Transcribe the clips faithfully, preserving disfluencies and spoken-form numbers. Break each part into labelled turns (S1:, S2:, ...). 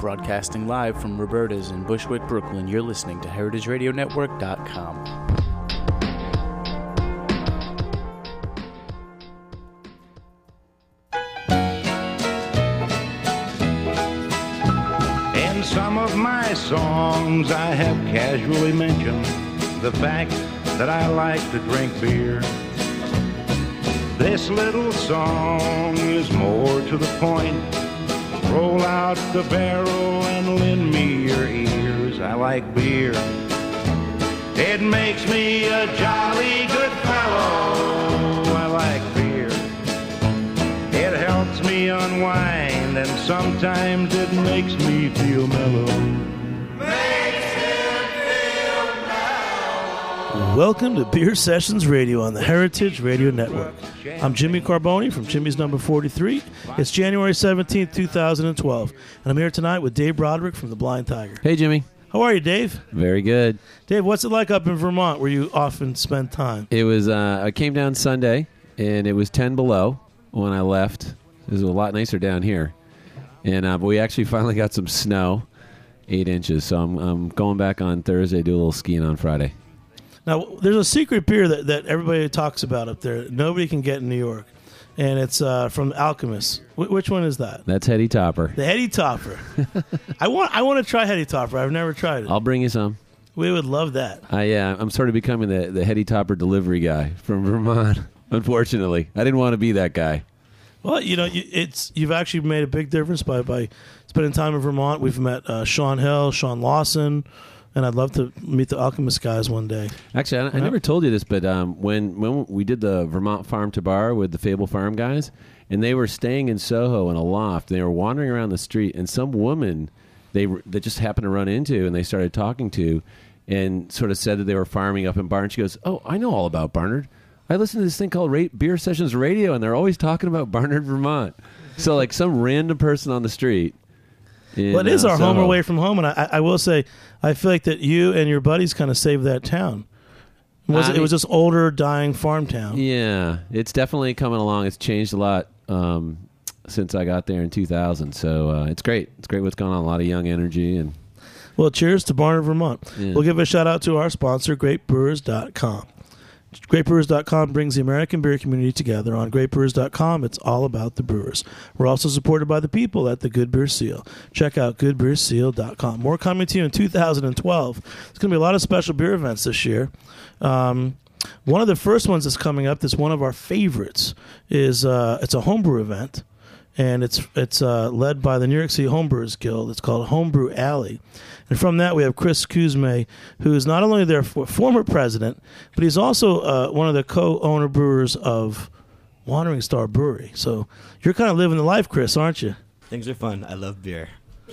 S1: Broadcasting live from Roberta's in Bushwick, Brooklyn, you're listening to heritage radio network dot com.
S2: In some of my songs I have casually mentioned the fact that I like to drink beer. This little song is more to the point. Roll out the barrel and lend me your ears. I like beer. It makes me a jolly good fellow. I like beer. It helps me unwind, and sometimes it makes me feel mellow.
S3: Welcome to Beer Sessions Radio on the Heritage Radio Network. I'm Jimmy Carboni from Jimmy's Number forty-three. It's January seventeenth, twenty twelve, and I'm here tonight with Dave Broderick from The Blind Tiger.
S4: Hey, Jimmy.
S3: How are you, Dave?
S4: Very good.
S3: Dave, what's it like up in Vermont where you often spend time?
S4: It was, uh, I came down Sunday, and it was ten below when I left. It was a lot nicer down here. And uh, but we actually finally got some snow, eight inches, so I'm, I'm going back on Thursday, do a little skiing on Friday.
S3: Now, there's a secret beer that, that everybody talks about up there that nobody can get in New York, and it's uh, from Alchemist. Wh- which one is that?
S4: That's Heady Topper.
S3: The Heady Topper. I want I want to try Heady Topper. I've never tried it.
S4: I'll bring you some.
S3: We would love that.
S4: I, yeah, I'm sort of becoming the, the Heady Topper delivery guy from Vermont, unfortunately. I didn't want to be that guy.
S3: Well, you know, you, it's you've actually made a big difference by, by spending time in Vermont. We've met uh, Sean Hill, Sean Lawson, and I'd love to meet the Alchemist guys one day.
S4: Actually, I, I never told you this, but um, when when we did the Vermont Farm to Bar with the Fable Farm guys, and they were staying in Soho in a loft, and they were wandering around the street, and some woman they that just happened to run into, and they started talking to, and sort of said that they were farming up in Barnard. She goes, "Oh, I know all about Barnard. I listen to this thing called Ra- Beer Sessions Radio, and they're always talking about Barnard, Vermont." So, like some random person on the street. In,
S3: well, it is
S4: uh,
S3: our home
S4: Soho.
S3: away from home, and I, I will say, I feel like that you and your buddies kind of saved that town. It was,
S4: I
S3: it
S4: mean,
S3: was this older, dying farm town.
S4: Yeah, it's definitely coming along. It's changed a lot um, since I got there in two thousand. So uh, it's great. It's great what's going on. A lot of young energy. and
S3: Well, cheers to Barnard, Vermont.
S4: Yeah.
S3: We'll give a shout out to our sponsor, Great Brewers dot com. Great Brewers dot com brings the American beer community together. On Great Brewers dot com, it's all about the brewers. We're also supported by the people at the Good Beer Seal. Check out Good Beer Seal dot com. More coming to you in two thousand twelve. There's going to be a lot of special beer events this year. Um, one of the first ones that's coming up, that's one of our favorites, is uh, it's a homebrew event, and it's it's uh, led by the New York City Homebrewers Guild. It's called Homebrew Alley. And from that, we have Chris Kuzme, who is not only their f- former president, but he's also uh, one of the co-owner brewers of Wandering Star Brewery. So you're kind of living the life, Chris, aren't you?
S5: Things are fun. I love beer.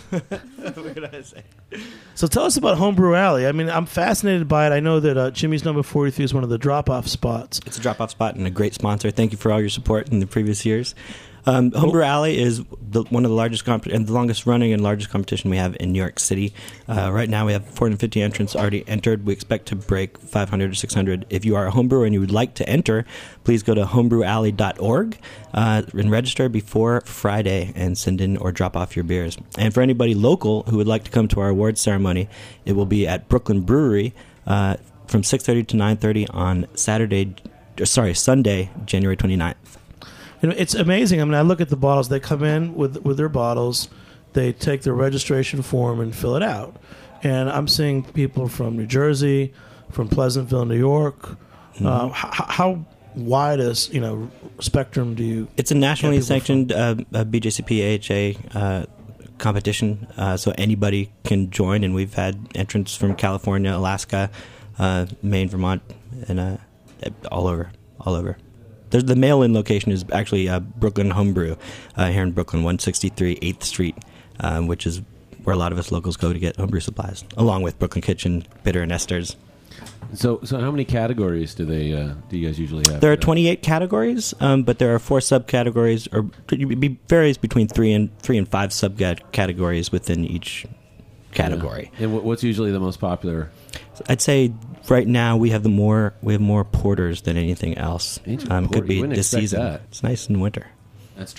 S5: What could I say?
S3: So tell us about Homebrew Alley. I mean, I'm fascinated by it. I know that uh, Jimmy's Number forty-three is one of the drop-off spots.
S5: It's a drop-off spot and a great sponsor. Thank you for all your support in the previous years. Um, Homebrew Alley is the, one of the largest comp- and the longest running and largest competition we have in New York City. Uh, right now we have four hundred fifty entrants already entered. We expect to break five hundred or six hundred. If you are a homebrewer and you would like to enter, please go to homebrew alley dot org uh, and register before Friday and send in or drop off your beers. And for anybody local who would like to come to our awards ceremony, it will be at Brooklyn Brewery uh, from six thirty to nine thirty on Saturday, or sorry, Sunday, January twenty-ninth.
S3: You know, it's amazing. I mean, I look at the bottles. They come in with with their bottles. They take their registration form and fill it out. And I'm seeing people from New Jersey, from Pleasantville, New York. Mm-hmm. Uh, h- how wide a you know spectrum do you?
S5: It's a nationally sanctioned uh, uh, B J C P A H A uh, competition, uh, so anybody can join. And we've had entrants from California, Alaska, uh, Maine, Vermont, and uh, all over, all over. There's, the mail-in location is actually uh, Brooklyn Homebrew uh, here in Brooklyn, one sixty-three eighth Street, um, which is where a lot of us locals go to get homebrew supplies, along with Brooklyn Kitchen, Bitter, and Esther's.
S4: So, so how many categories do they uh, do you guys usually have?
S5: There are twenty-eight categories, um, but there are four subcategories, or it varies between three and three and five subcategories within each category.
S4: Yeah. And what's usually the most popular?
S5: I'd say right now we have the more we have more porters than anything else. Um,
S4: Porter.
S5: could be
S4: You wouldn't
S5: this
S4: expect
S5: season.
S4: that.
S5: It's nice in winter.
S4: That's true.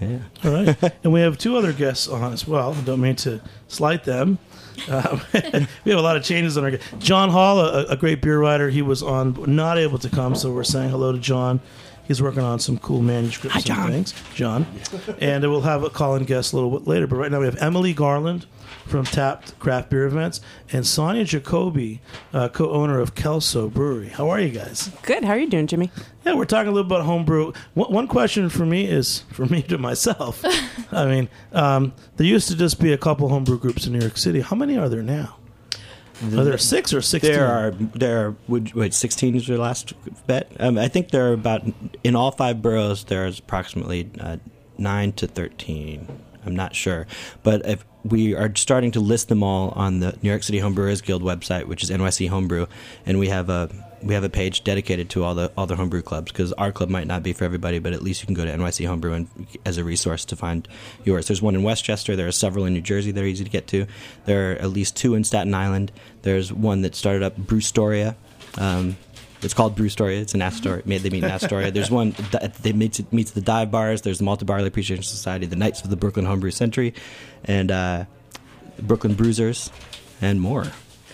S5: Yeah.
S3: All right. And we have two other guests on as well. I don't mean to slight them. Um, we have a lot of changes on our guest. John Hall, a, a great beer writer. He was on, not able to come, so we're saying hello to John. He's working on some cool manuscripts
S5: Hi, John.
S3: and things. John. And we'll have a call-in guest a little bit later. But right now we have Emily Garland from Tapped Craft Beer Events and Sonia Jacoby, uh, co-owner of Kelso Brewery. How are you guys?
S6: Good. How are you doing, Jimmy?
S3: Yeah, we're talking a little about homebrew. One, one question for me is, for me to myself, I mean, um, there used to just be a couple homebrew groups in New York City. How many are there now? Are there six or sixteen?
S5: There are there are would, wait sixteen is your last bet. Um, I think there are about in all five boroughs. There's approximately uh, nine to thirteen. I'm not sure, but if we are starting to list them all on the New York City Homebrewers Guild website, which is N Y C Homebrew, and we have a we have a page dedicated to all the all the homebrew clubs, because our club might not be for everybody, but at least you can go to N Y C Homebrew and, as a resource to find yours. There's one in Westchester. There are several in New Jersey that are easy to get to. There are at least two in Staten Island. There's one that started up, Brewstoria. Um, it's called Brewstoria. It's in Astoria. They meet in Astoria. There's one that they meet meets the dive bars. There's the Malta Barley Appreciation Society, the Knights of the Brooklyn Homebrew Century, and uh, Brooklyn Bruisers, and more.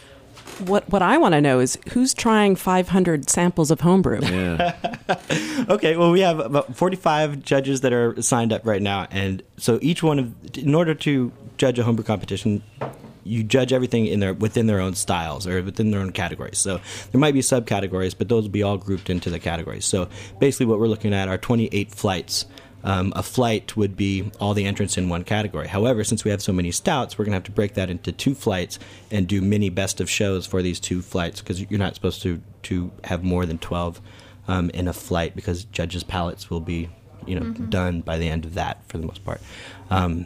S6: What what I want to know is who's trying five hundred samples of homebrew?
S4: Yeah.
S5: Okay, well, we have about forty-five judges that are signed up right now, and so each one of, in order to judge a homebrew competition, you judge everything in their within their own styles or within their own categories. So there might be subcategories, but those will be all grouped into the categories. So basically, what we're looking at are twenty-eight flights. Um, a flight would be all the entrants in one category. However, since we have so many stouts, we're going to have to break that into two flights and do mini best of shows for these two flights, because you're not supposed to, to have more than twelve um, in a flight, because judges' palates will be you know mm-hmm. done by the end of that for the most part. Um,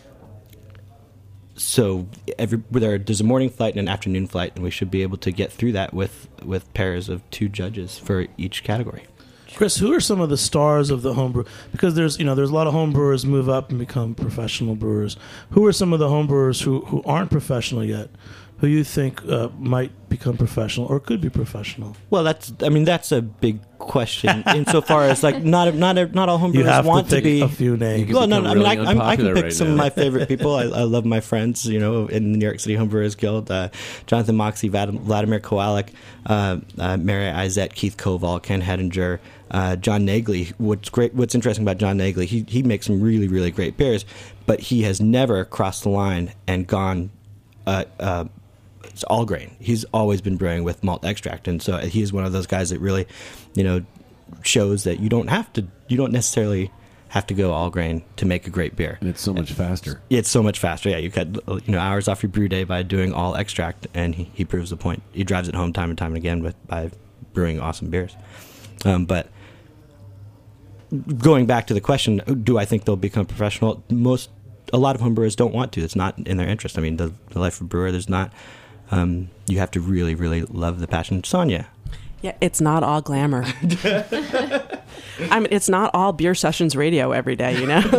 S5: so every, there, there's a morning flight and an afternoon flight, and we should be able to get through that with, with pairs of two judges for each category.
S3: Chris, who are some of the stars of the homebrew? Because there's, you know, there's a lot of homebrewers move up and become professional brewers. Who are some of the homebrewers who, who aren't professional yet, who you think uh, might become professional or could be professional?
S5: Well, that's, I mean, that's a big question insofar as like not not not all homebrewers
S3: you have
S5: want
S3: to, pick
S5: to be
S3: a few names.
S5: Well, no, no, I mean,
S4: really
S5: I, I, I can pick
S4: right
S5: some
S4: now.
S5: of my favorite people. I, I love my friends, you know, in the New York City Homebrewers Guild. Uh, Jonathan Moxie, Vladimir Kowalik, uh, uh, Mary Izette, Keith Koval, Ken Hedinger, uh, John Nagley. What's great? What's interesting about John Nagley? He he makes some really really great beers, but he has never crossed the line and gone. Uh, uh, It's all grain. He's always been brewing with malt extract, and so he's one of those guys that really, you know, shows that you don't have to, you don't necessarily have to go all grain to make a great beer.
S4: And it's so much faster.
S5: It's so much faster. Yeah, you cut you know hours off your brew day by doing all extract, and he, he proves the point. He drives it home time and time and again with by brewing awesome beers. Um, but going back to the question, do I think they'll become professional? Most, a lot of homebrewers don't want to. It's not in their interest. I mean, the, the life of a brewer, there's not. Um, you have to really, really love the passion. Sonia.
S6: Yeah, it's not all glamour. I mean, it's not all beer sessions radio every day, you know?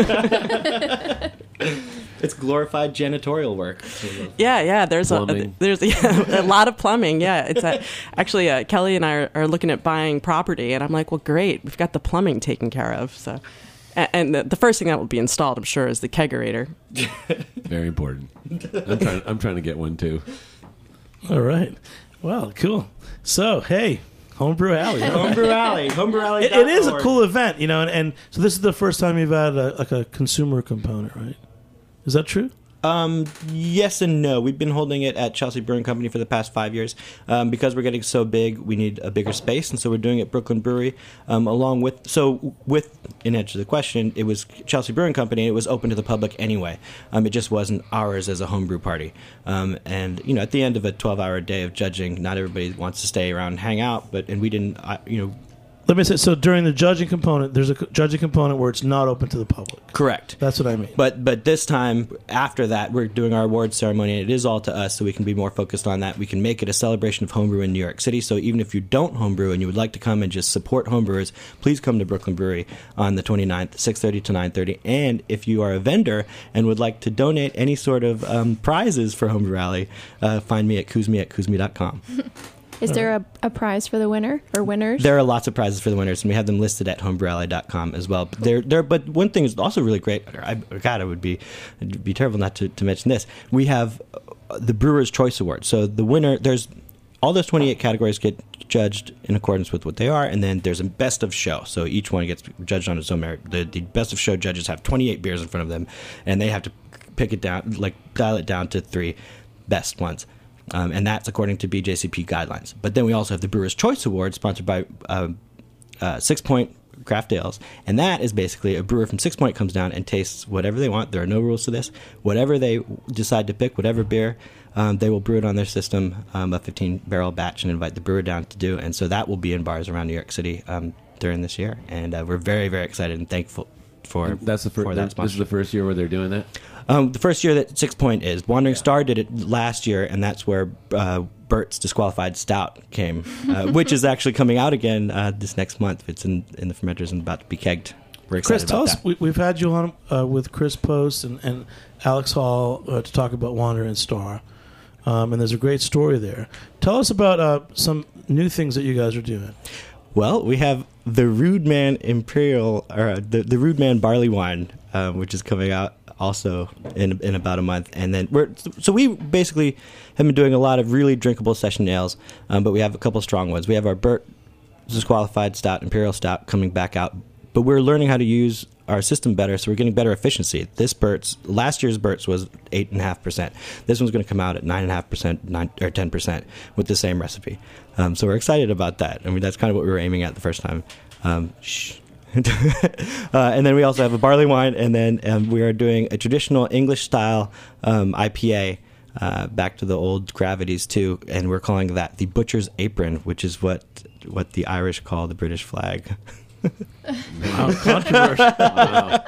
S5: It's glorified janitorial work.
S6: Yeah, yeah. There's
S4: plumbing.
S6: a there's yeah, a lot of plumbing. Yeah, it's a, actually uh, Kelly and I are, are looking at buying property, and I'm like, well, great, we've got the plumbing taken care of. So, and, and the, the first thing that will be installed, I'm sure, is the kegerator.
S4: Very important. I'm trying. I'm trying to get one too.
S3: All right. Well, cool. So, hey, Homebrew Alley.
S5: Homebrew Alley. Homebrew Alley.
S3: It, it is a cool event, you know, and, and so this is the first time you've had a, like a consumer component, right? Is that true?
S5: Um, yes and no. We've been holding it at Chelsea Brewing Company for the past five years. Um, because we're getting so big, we need a bigger space, and so we're doing it at Brooklyn Brewery. Um, along with, so with, in answer to the question, it was Chelsea Brewing Company, and it was open to the public anyway. Um, it just wasn't ours as a homebrew party. Um, and, you know, at the end of a twelve-hour day of judging, not everybody wants to stay around and hang out, but, and we didn't, uh, you know,
S3: Let me say, so during the judging component, there's a co- judging component where it's not open to the public.
S5: correct.
S3: That's what I mean.
S5: But but this time, after that, we're doing our awards ceremony, and it is all to us, so we can be more focused on that. We can make it a celebration of homebrew in New York City, so even if you don't homebrew and you would like to come and just support homebrewers, please come to Brooklyn Brewery on the twenty-ninth, six thirty to nine thirty. And if you are a vendor and would like to donate any sort of um, prizes for Homebrew Alley, uh, find me at Kuzmi at Kuzmi dot com.
S7: Is there a, a prize for the winner or winners?
S5: There are lots of prizes for the winners, and we have them listed at homebrew ally dot com as well. But there, there. But one thing is also really great. I, God, it would be it'd be terrible not to, to mention this. We have the Brewers' Choice Award. So the winner, there's all those twenty-eight categories get judged in accordance with what they are, and then there's a best of show. So each one gets judged on its own merit. The, the best of show judges have twenty-eight beers in front of them, and they have to pick it down, like dial it down to three best ones. Um, and that's according to B J C P guidelines. But then we also have the Brewers' Choice Award, sponsored by uh, uh, Six Point Craft Ales. And that is basically a brewer from Six Point comes down and tastes whatever they want. There are no rules to this. Whatever they decide to pick, whatever beer, um, they will brew it on their system, um, a fifteen-barrel batch, and invite the brewer down to do. And so that will be in bars around New York City um, during this year. And uh, we're very, very excited and thankful for,
S4: and that's the fir-
S5: for that
S4: This
S5: sponsorship.
S4: is the first year where they're doing that?
S5: Um, the first year that Six Point is. Wandering Star did it last year, and that's where uh, Bert's Disqualified Stout came, uh, which is actually coming out again uh, this next month. It's in, in the fermenters and about to be kegged. We're excited
S3: Chris, tell
S5: about
S3: us,
S5: that.
S3: we, we've had you on uh, with Chris Post and, and Alex Hall uh, to talk about Wandering Star, um, and there's a great story there. Tell us about uh, some new things that you guys are doing.
S5: Well, we have the Rude Man Imperial, or uh, the, the Rude Man Barley Wine, uh, which is coming out also in in about a month. And then we're so we basically have been doing a lot of really drinkable session ales, um, but we have a couple strong ones. We have our Burt Disqualified Stout, Imperial Stout coming back out, but we're learning how to use our system better, so we're getting better efficiency. This Burt's, last year's Burt's was eight and a half percent. This one's going to come out at nine and a half percent, nine or ten percent with the same recipe. Um, so we're excited about that. I mean, that's kind of what we were aiming at the first time. Um, shh. uh, and then we also have a barley wine, and then um, we are doing a traditional English style um, I P A, uh, back to the old gravities too, and we're calling that the Butcher's Apron, which is what what the Irish call the British flag.
S3: Wow, controversial.
S4: Wow.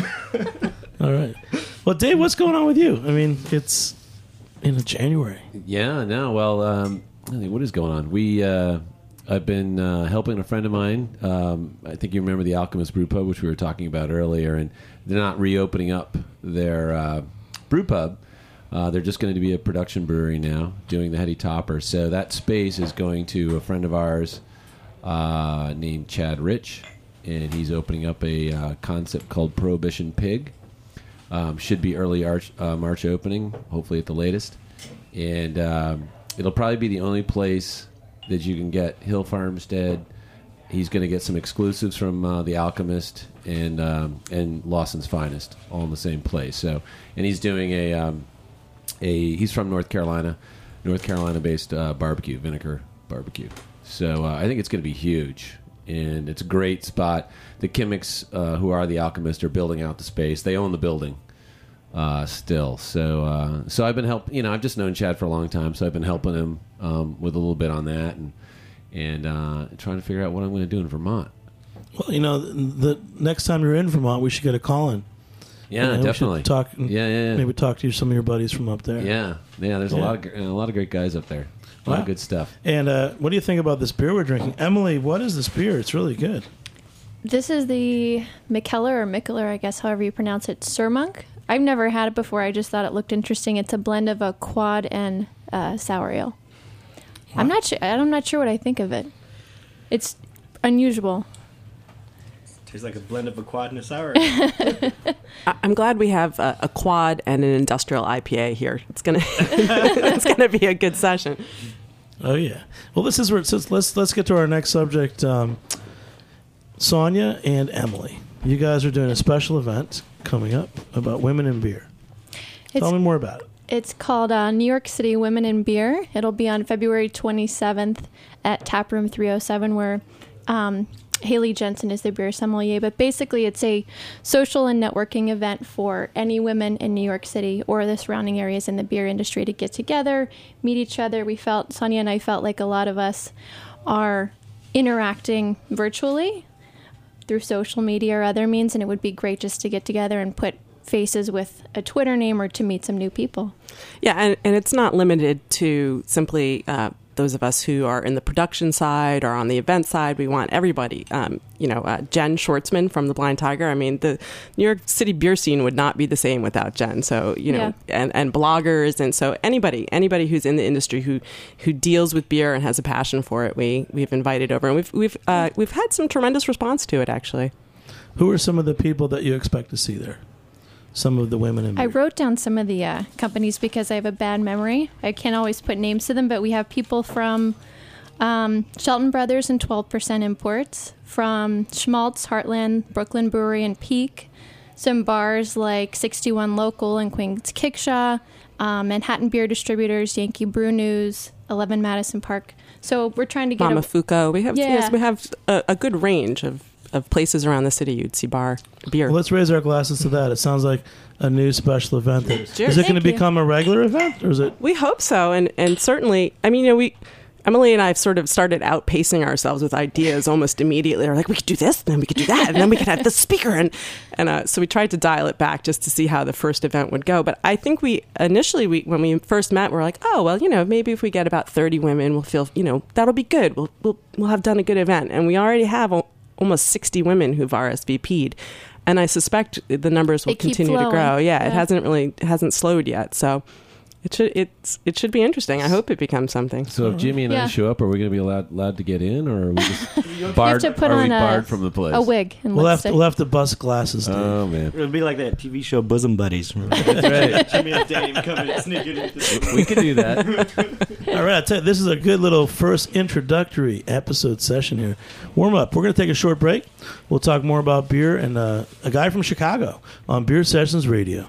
S3: All right. Well, Dave, what's going on with you? I mean, it's in January.
S4: Yeah, no, well, um, I think what is going on? We, uh, I've been uh, helping a friend of mine. Um, I think you remember the Alchemist Brew Pub, which we were talking about earlier, and they're not reopening up their uh, brew pub. Uh, they're just going to be a production brewery now, doing the Heady Topper. So that space is going to a friend of ours uh, named Chad Rich, and he's opening up a uh, concept called Prohibition Pig. Um, should be early March, uh, March opening, hopefully at the latest. And um, it'll probably be the only place that you can get Hill Farmstead. He's going to get some exclusives from uh, The Alchemist and um, and Lawson's Finest, all in the same place. So, and he's doing a um, a he's from North Carolina, North Carolina-based uh, barbecue, vinegar barbecue. So uh, I think it's going to be huge, and it's a great spot. The Kimmicks, uh, who are The Alchemist, are building out the space. They own the building uh, still. So uh, so I've been help. You know, I've just known Chad for a long time, so I've been helping him um, with a little bit on that, and and uh, trying to figure out what I'm going to do in Vermont.
S3: Well, you know, the, the next time you're in Vermont, we should get a call in.
S4: Yeah,
S3: You know, we
S4: definitely.
S3: should talk.
S4: Yeah, yeah, yeah.
S3: Maybe talk to some of your buddies from up there.
S4: Yeah, yeah. There's a
S3: Yeah.
S4: lot of gr- a lot of great guys up there. A lot
S3: Wow.
S4: of good stuff.
S3: And uh, what do you think about this beer we're drinking? Emily, what is this beer? It's really good.
S7: This is the Mikkeller or Mikkeller, I guess, however you pronounce it, Surmunk. I've never had it before. I just thought it looked interesting. It's a blend of a quad and uh, sour ale. I'm not sure. I'm not sure what I think of it. It's unusual.
S5: Tastes like a blend of a quad and a sour.
S6: I- I'm glad we have a, a quad and an industrial I P A here. It's gonna it's gonna be a good session.
S3: Oh yeah. Well, this is where it says. Let's let's get to our next subject. Um, Sonia and Emily, you guys are doing a special event coming up about women in beer.
S7: It's,
S3: Tell me more about it.
S7: it's called uh, New York City Women in Beer. It'll be on February twenty-seventh at Taproom three oh seven, where um, Haley Jensen is the beer sommelier. But basically, it's a social and networking event for any women in New York City or the surrounding areas in the beer industry to get together, meet each other. We felt, Sonia and I felt like a lot of us are interacting virtually through social media or other means, and it would be great just to get together and put faces with a Twitter name or to meet some new people.
S6: Yeah, and, and it's not limited to simply uh, those of us who are in the production side or on the event side. We want everybody. Um, you know, uh, Jen Schwartzman from the Blind Tiger. I mean, the New York City beer scene would not be the same without Jen. So, you know,
S7: Yeah.
S6: and, and bloggers. And so anybody, anybody who's in the industry who, who deals with beer and has a passion for it, we, we've invited over. And we've, we've, uh, we've had some tremendous response to it, actually.
S3: Who are some of the people that you expect to see there? Some of the women in beer.
S7: I wrote down some of the uh, companies because I have a bad memory. I can't always put names to them, but we have people from um, Shelton Brothers and twelve percent Imports, from Schmaltz, Heartland, Brooklyn Brewery, and Peak. Some bars like sixty-one Local and Queen's Kickshaw, um, Manhattan Beer Distributors, Yankee Brew News, eleven Madison Park. So we're trying to get
S6: Mama
S7: a,
S6: Fuko. We have,
S7: Yeah.
S6: yes, we have a, a good range of, of places around the city you'd see bar beer.
S3: Well, let's raise our glasses to that. It sounds like a new special event. That,
S6: Cheers.
S3: is it going to
S7: Thank you.
S3: become a regular event, or is it?
S6: We hope so, and and certainly, I mean, you know, we, Emily and I have sort of started outpacing ourselves with ideas almost immediately. We're like, we could do this, and then we could do that, and then we could have the speaker, and and uh, so we tried to dial it back just to see how the first event would go. But I think we initially, we when we first met, we we're like, oh well, you know, maybe if we get about thirty women, we'll feel, you know, that'll be good. We'll we'll we'll have done a good event, and we already have al- almost sixty women who've R S V P'd. And I suspect the numbers will
S7: They keep
S6: continue to
S7: flowing.
S6: grow. Yeah,
S7: Yeah.
S6: it hasn't really it hasn't slowed yet. So it should it's it should be interesting. I hope it becomes something.
S4: So if Jimmy and I
S7: Yeah.
S4: show up, are we going to be allowed allowed to get in, or are we just barred?
S7: you have to put
S4: are
S7: on
S4: we
S7: a,
S4: barred from the place?
S7: a wig and
S3: We'll have,
S7: lipstick.
S3: to, we'll have to bust glasses. Dave.
S4: Oh man,
S5: It would be like that T V show Bosom Buddies.
S4: that's right.
S5: Jimmy and Dave coming sneaking into
S4: We could do that.
S3: All right, I tell you, this is a good little first introductory episode session here. Warm up. We're going to take a short break. We'll talk more about beer and uh, a guy from Chicago on Beer Sessions Radio.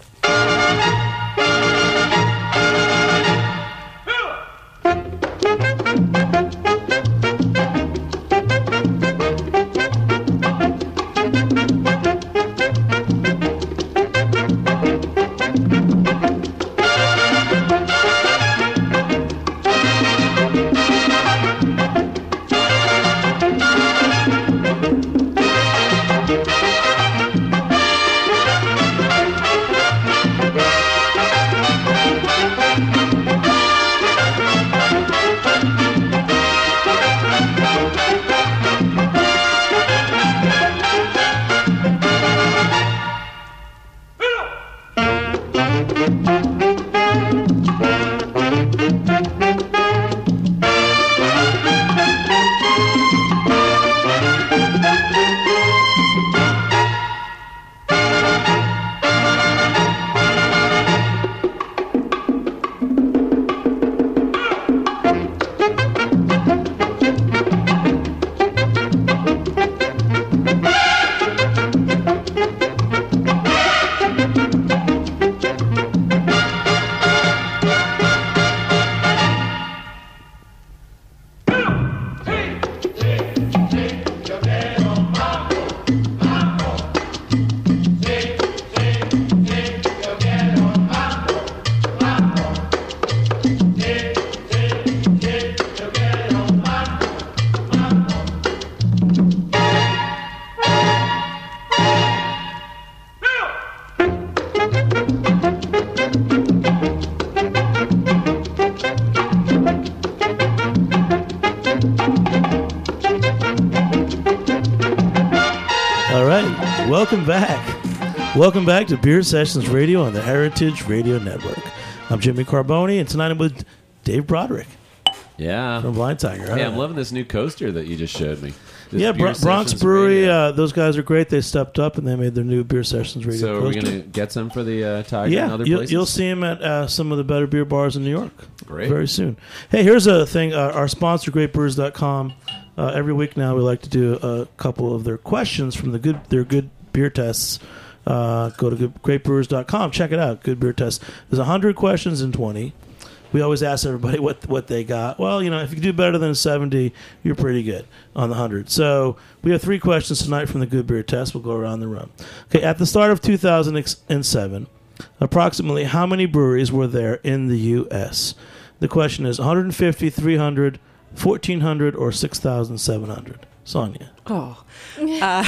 S3: All right, welcome back. Welcome back to Beer Sessions Radio on the Heritage Radio Network. I'm Jimmy Carboni, and tonight I'm with Dave Broderick
S4: Yeah.
S3: from Blind Tiger.
S4: Hey, I'm loving this new coaster that you just showed me. This
S3: Yeah,
S4: Beer
S3: Bro- Bronx
S4: Sessions
S3: Brewery,
S4: Radio.
S3: uh, those guys are great. They stepped up and they made their new Beer Sessions Radio
S4: so are we
S3: coaster.
S4: going to get some for the uh, Tiger and
S3: Yeah,
S4: other
S3: you'll,
S4: places?
S3: you'll see them at uh, some of the better beer bars in New York
S4: Great.
S3: very soon. Hey, here's a thing. Uh, our sponsor, great brewers dot com, uh, every week now we like to do a couple of their questions from the good their good beer tests. Uh, go to great brewers dot com. Check it out. Good beer test. There's one hundred questions in twenty. We always ask everybody what what they got. Well, you know, if you do better than seventy, you're pretty good on the one hundred. So we have three questions tonight from the Good Beer Test. We'll go around the room. Okay, at the start of two thousand seven, approximately how many breweries were there in the U S? The question is one hundred fifty, three hundred, fourteen hundred, or six thousand seven hundred? Sonia.
S6: Oh, uh,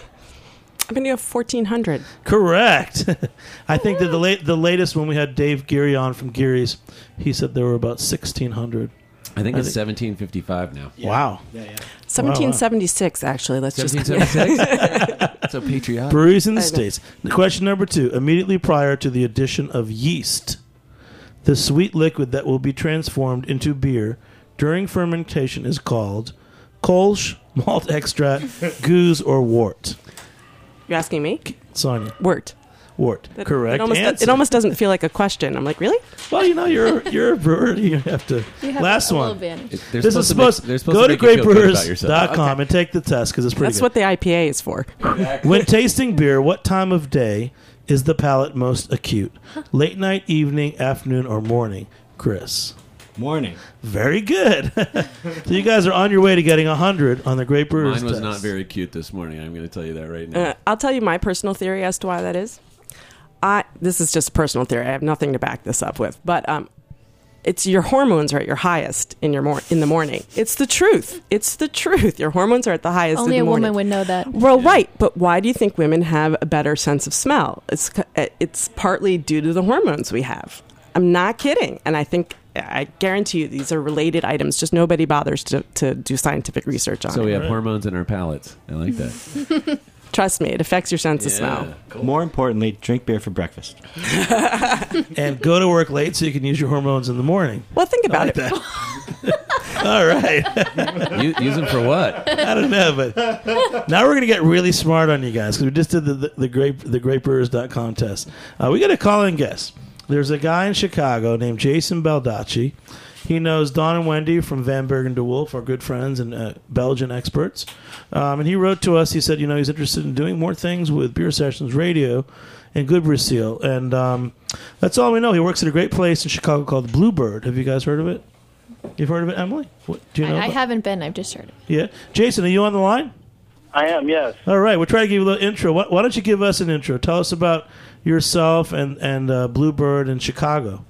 S6: I'm going to go fourteen hundred.
S3: Correct. I think that the late, the latest when we had Dave Geary on from Geary's, he said there were about sixteen hundred
S4: I think
S3: I
S4: it's
S3: think-
S4: seventeen fifty-five now.
S3: Wow.
S5: Yeah, yeah.
S6: seventeen seventy-six, actually. Let's just.
S4: seventeen seventy-six? So patriotic.
S3: Breweries in the
S6: I know.
S3: States. Question number two. Immediately prior to the addition of yeast, the sweet liquid that will be transformed into beer during fermentation is called Kolsch, malt extract, goose, or wort.
S6: You're asking me?
S3: Sonia.
S6: Wort.
S3: Wort.
S6: It-
S3: Correct
S6: It almost,
S3: answer.
S6: it almost doesn't feel like a question. I'm like, really?
S3: Well, you know, you're you're a brewer. You have to.
S7: You have
S3: Last
S7: a little
S3: one.
S7: advantage.
S4: They're
S3: This is
S4: to make-
S3: supposed.
S4: they're supposed
S3: Go to
S4: to make you
S3: great
S4: feel good
S3: brewers
S4: about yourself.
S3: dot com and take the test because it's pretty
S6: That's
S3: good.
S6: what the I P A is for.
S3: When tasting beer, what time of day is the palate most acute? Late night, evening, afternoon, or morning? Chris.
S5: Morning.
S3: Very good. So you guys are on your way to getting one hundred on the Great Brewers
S4: Mine was
S3: test.
S4: not very cute this morning. I'm going to tell you that right now.
S6: Uh, I'll tell you my personal theory as to why that is. I This is just a personal theory. I have nothing to back this up with. But um, it's your hormones are at your highest in your mor- in the morning. It's the truth. It's the truth. Your hormones are at the highest
S7: Only
S6: in
S7: a
S6: the morning.
S7: woman would know that.
S6: Well, right, but why do you think women have a better sense of smell? It's c- it's partly due to the hormones we have. I'm not kidding, and I think I guarantee you these are related items. Just nobody bothers to, to do scientific research on
S4: So
S6: it.
S4: we have hormones in our palates. I like that.
S6: Trust me, it affects your sense of
S4: Yeah.
S6: smell.
S5: More importantly, drink beer for breakfast.
S3: And go to work late so you can use your hormones in the morning.
S6: Well, think about
S3: like
S6: it.
S3: All right.
S4: U- use them for what?
S3: I don't know, but now we're going to get really smart on you guys because we just did the, the, the great the great brewers dot com test. Uh, we got a call-in guest. There's a guy in Chicago named Jason Baldacci. He knows Don and Wendy from Van Bergen de Wolf, our good friends and uh, Belgian experts. Um, and he wrote to us. He said, you know, he's interested in doing more things with Beer Sessions Radio and Good Brew Seal. And um, that's all we know. He works at a great place in Chicago called Bluebird. Have you guys heard of it? You've heard of it, Emily? What, do you know
S7: I, I
S3: about-
S7: haven't been. I've just heard it.
S3: Yeah. Jason, are you on the line?
S8: I am, yes.
S3: All right, we'll try to give you a little intro. Why, why don't you give us an intro? Tell us about yourself and and uh, Bluebird in Chicago.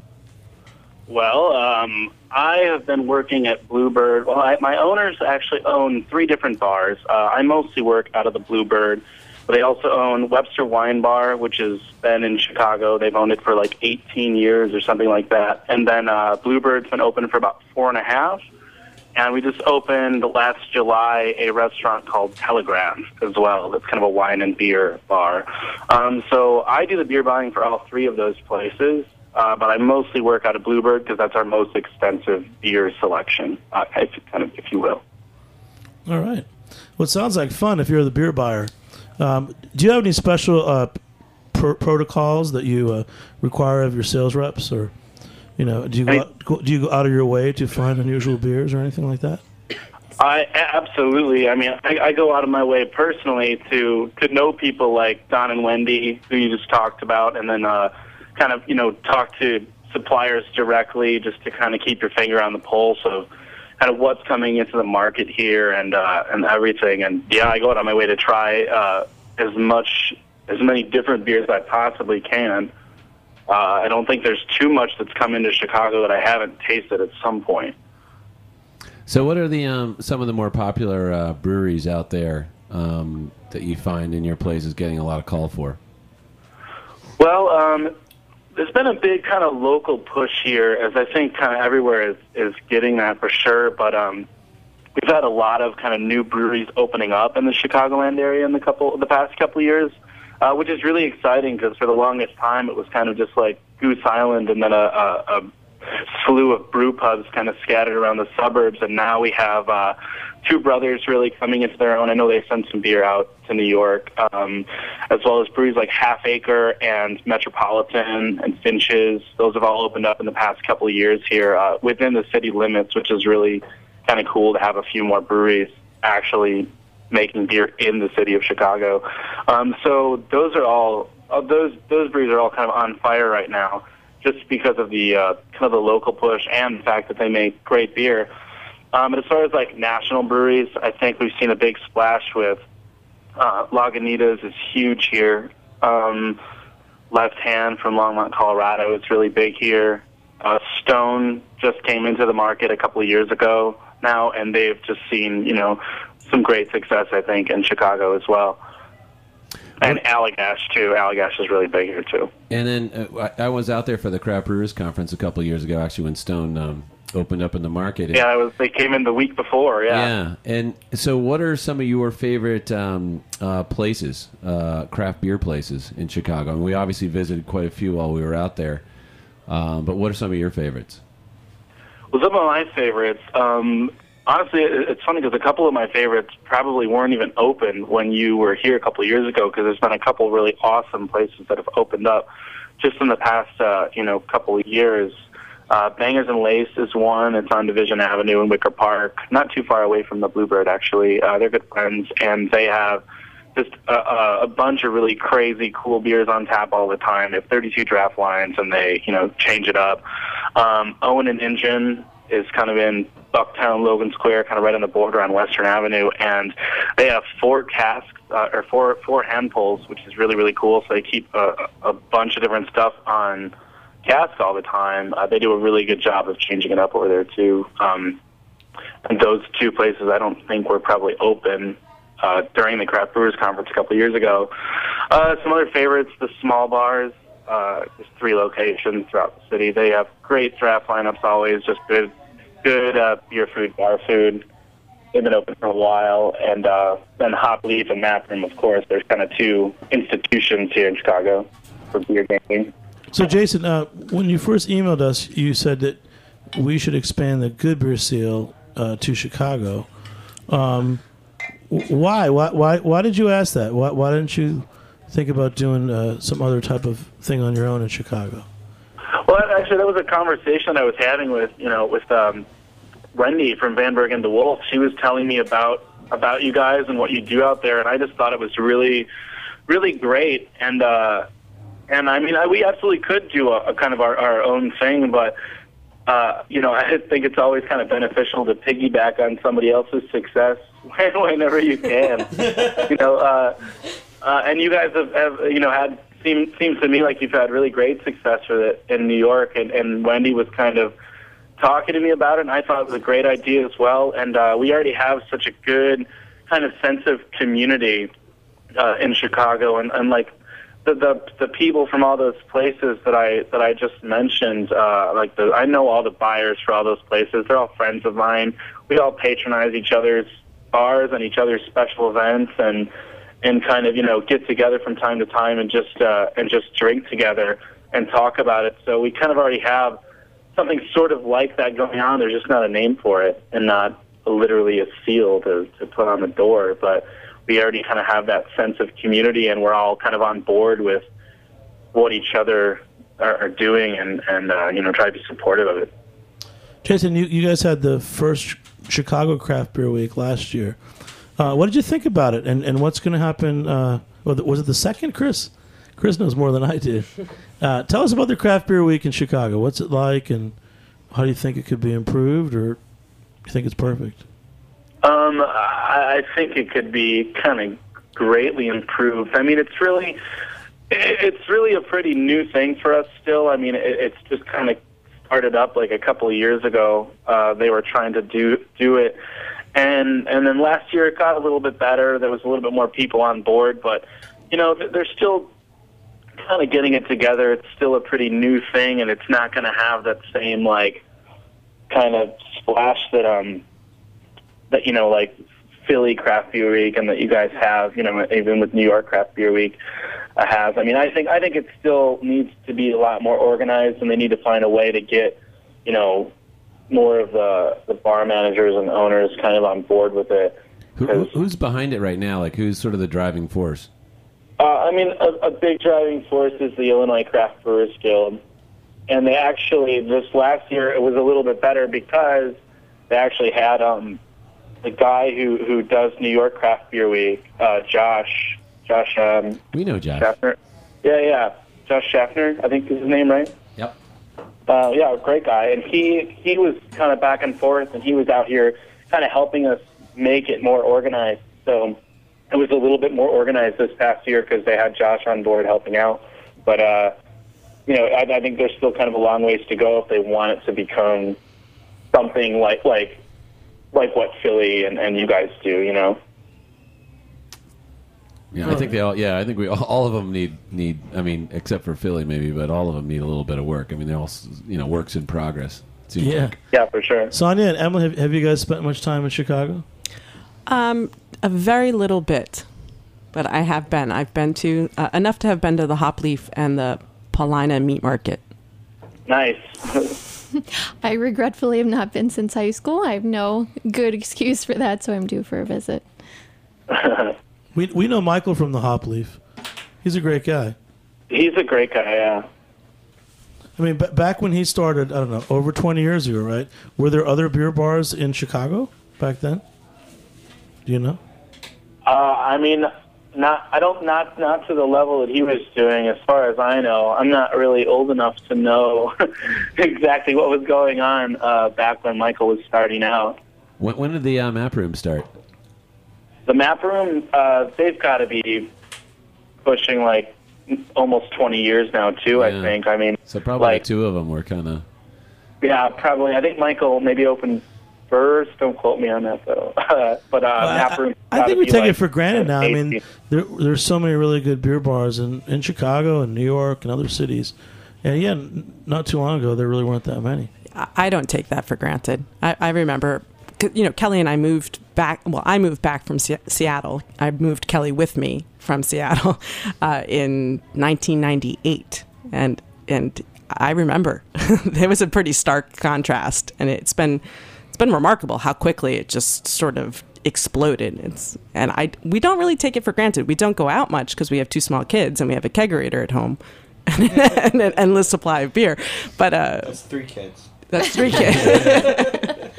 S8: Well, um, I have been working at Bluebird. Well, I, my owners actually own three different bars. Uh, I mostly work out of the Bluebird, but they also own Webster Wine Bar, which has been in Chicago. They've owned it for like eighteen years or something like that. And then uh, Bluebird's been open for about four and a half. And we just opened last July a restaurant called Telegraph as well. It's kind of a wine and beer bar. Um, so I do the beer buying for all three of those places, uh, but I mostly work out of Bluebird because that's our most extensive beer selection, uh, if, kind of, if you will.
S3: All right. Well, it sounds like fun if you're the beer buyer. Um, do you have any special uh, pr- protocols that you uh, require of your sales reps, or you know, do you go, out, go, do you go out of your way to find unusual beers or anything like that?
S8: I absolutely. I mean, I, I go out of my way personally to to know people like Don and Wendy, who you just talked about, and then uh, kind of you know talk to suppliers directly, just to kind of keep your finger on the pulse of kind of what's coming into the market here and uh, and everything. And yeah, I go out of my way to try uh, as much as many different beers as I possibly can. Uh, I don't think there's too much that's come into Chicago that I haven't tasted at some point.
S4: So, what are the um, some of the more popular uh, breweries out there um, that you find in your places getting a lot of call for?
S8: Well, um, there's been a big kind of local push here, as I think kind of everywhere is, is getting that for sure. But um, we've had a lot of kind of new breweries opening up in the Chicagoland area in the couple the past couple of years, uh, which is really exciting because for the longest time it was kind of just like Goose Island and then a, a, a slew of brew pubs kind of scattered around the suburbs, and now we have uh, two brothers really coming into their own. I know they sent some beer out to New York, um, as well as breweries like Half Acre and Metropolitan and Finch's. Those have all opened up in the past couple of years here uh, within the city limits, which is really kind of cool to have a few more breweries actually making beer in the city of Chicago. Um, so those are all uh, those those breweries are all kind of on fire right now, just because of the uh, kind of the local push and the fact that they make great beer. Um, and as far as like national breweries, I think we've seen a big splash with uh, Lagunitas is huge here. Um, Left Hand from Longmont, Colorado, it's really big here. Uh, Stone just came into the market a couple of years ago now, and they've just seen you know some great success, I think, in Chicago as well. And Allagash, too. Allagash is really big here, too.
S4: And then uh, I I was out there for the Craft Brewers Conference a couple of years ago, actually, when Stone um, opened up in the market. And,
S8: Yeah, it was, they came in the week before, yeah.
S4: yeah. And so what are some of your favorite um, uh, places, uh, craft beer places in Chicago? And we obviously visited quite a few while we were out there. Um, but what are some of your favorites?
S8: Well, some of my favorites, um, honestly, it- it's funny because a couple of my favorites probably weren't even open when you were here a couple of years ago, because there's been a couple of really awesome places that have opened up just in the past, uh, you know, couple of years. Uh, Bangers and Lace is one. It's on Division Avenue in Wicker Park, not too far away from the Bluebird, actually. Uh, they're good friends, and they have just a, a, a bunch of really crazy, cool beers on tap all the time. They have thirty-two draft lines, and they, you know, change it up. Um, Owen and Engine is kind of in Bucktown, Logan Square, kind of right on the border on Western Avenue, and they have four casks, uh, or four four hand pulls, which is really, really cool. So they keep a, a bunch of different stuff on casks all the time. Uh, they do a really good job of changing it up over there, too. Um, and those two places I don't think were probably open uh, during the Craft Brewers Conference a couple of years ago. Uh, some other favorites, the small bars. Uh, there's three locations throughout the city. They have great draft lineups always, just good good uh, beer food, bar food. They've been open for a while. And uh, then Hop Leaf and Map Room, of course. There's kind of two institutions here in Chicago for beer drinking.
S3: So, Jason, uh, when you first emailed us, you said that we should expand the Good Beer Seal uh, to Chicago. Um, why? why? Why? Why did you ask that? Why, why didn't you think about doing uh, some other type of thing on your own in Chicago?
S8: Well, actually, that was a conversation I was having with, you know, with um, Wendy from Van Berg and DeWolf. She was telling me about about you guys and what you do out there, and I just thought it was really, really great. And uh, and I mean, I, we absolutely could do a, a kind of our, our own thing, but uh, you know, I think it's always kind of beneficial to piggyback on somebody else's success whenever you can. you know, uh, uh, and you guys have, have you know had. Seems seems to me like you've had really great success with it in New York, and, and Wendy was kind of talking to me about it, and I thought it was a great idea as well. And uh, we already have such a good kind of sense of community uh, in Chicago, and, and like the, the the people from all those places that I that I just mentioned, uh, like the I know all the buyers for all those places. They're all friends of mine. We all patronize each other's bars and each other's special events, and. and kind of, you know, get together from time to time and just uh, and just drink together and talk about it. So we kind of already have something sort of like that going on. There's just not a name for it and not literally a seal to, to put on the door. But we already kind of have that sense of community, and we're all kind of on board with what each other are, are doing and, and uh, you know, try to be supportive of it.
S3: Jason, you, you guys had the first Chicago Craft Beer Week last year. Uh, what did you think about it, and, and what's going to happen? Uh, was it the second, Chris? Chris knows more than I did. Uh, tell us about the Craft Beer Week in Chicago. What's it like, and how do you think it could be improved, or do you think it's perfect?
S8: Um, I, I think it could be kind of greatly improved. I mean, it's really, it's really a pretty new thing for us still. I mean, it, it's just kind of started up like a couple of years ago. Uh, they were trying to do do it. And and then last year it got a little bit better. There was a little bit more people on board, but you know they're still kind of getting it together. It's still a pretty new thing, and it's not going to have that same like kind of splash that um that you know like Philly Craft Beer Week and that you guys have. You know, even with New York Craft Beer Week uh, has. I mean, I think I think it still needs to be a lot more organized, and they need to find a way to get you know. more of the, the bar managers and owners kind of on board with it.
S4: Who, who's behind it right now? Like, who's sort of the driving force?
S8: Uh, I mean, a, a big driving force is the Illinois Craft Brewers Guild. And they actually, this last year, it was a little bit better because they actually had um, the guy who, who does New York Craft Beer Week, uh, Josh. Josh. Um,
S4: we know Josh.
S8: Schaffner. Yeah, yeah. Josh Schaffner, I think is his name, right?
S4: Yep.
S8: Uh, yeah, great guy, and he he was kind of back and forth, and he was out here kind of helping us make it more organized. So it was a little bit more organized this past year because they had Josh on board helping out. But uh, you know, I, I think there's still kind of a long ways to go if they want it to become something like like like what Philly and, and you guys do. You know.
S4: Yeah, I think they all. Yeah, I think we all, all of them need need. I mean, except for Philly, maybe, but all of them need a little bit of work. I mean, they're all you know works in progress. It seems
S3: Yeah.
S4: like.
S8: Yeah, for sure.
S3: Sonia and Emily, have, have you guys spent much time in Chicago?
S6: Um, a very little bit, but I have been. I've been to uh, enough to have been to the Hop Leaf and the Paulina Meat Market.
S8: Nice.
S7: I regretfully have not been since high school. I have no good excuse for that, so I'm due for a visit.
S3: We we know Michael from the Hop Leaf. He's a great guy.
S8: He's a great guy, yeah.
S3: I mean, b- back when he started, I don't know, over twenty years ago, right? Were there other beer bars in Chicago back then? Do you know?
S8: Uh, I mean, not I don't not not to the level that he was doing. As far as I know, I'm not really old enough to know exactly what was going on uh, back when Michael was starting out.
S4: When, when did the uh, map room start?
S8: The map room, uh, they've got to be pushing like almost twenty years now, too.
S4: Yeah.
S8: I think. I mean,
S4: So probably
S8: like,
S4: the two of them were kind of.
S8: yeah, probably. I think Michael maybe opened first. Don't quote me on that though. but uh,
S3: Well,
S8: map room.
S3: I, I think we take
S8: like
S3: it for granted now. I mean,
S8: eighteen.
S3: there, there's so many really good beer bars in, in Chicago and New York and other cities. And yeah, n- not too long ago, there really weren't that many.
S6: I I don't take that for granted. I, I remember, 'cause, you know, Kelly and I moved back. Well, I moved back from Se- Seattle. I moved Kelly with me from Seattle uh, in nineteen ninety-eight, and and I remember there was a pretty stark contrast, and it's been it's been remarkable how quickly it just sort of exploded. It's and I we don't really take it for granted. We don't go out much because we have two small kids and we have a kegerator at home. And an endless supply of beer, but uh,
S5: That's three kids.
S6: that's three kids.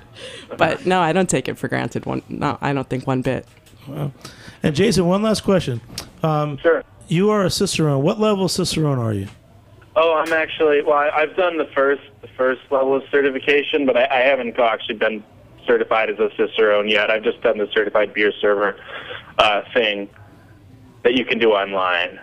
S6: But no, I don't take it for granted. One, no, I don't think one bit.
S3: Wow. And Jason, one last question. Um,
S8: Sure.
S3: You are a Cicerone. What level of Cicerone are you?
S8: Oh, I'm actually. Well, I, I've done the first the first level of certification, but I, I haven't actually been certified as a Cicerone yet. I've just done the certified beer server uh, thing that you can do online.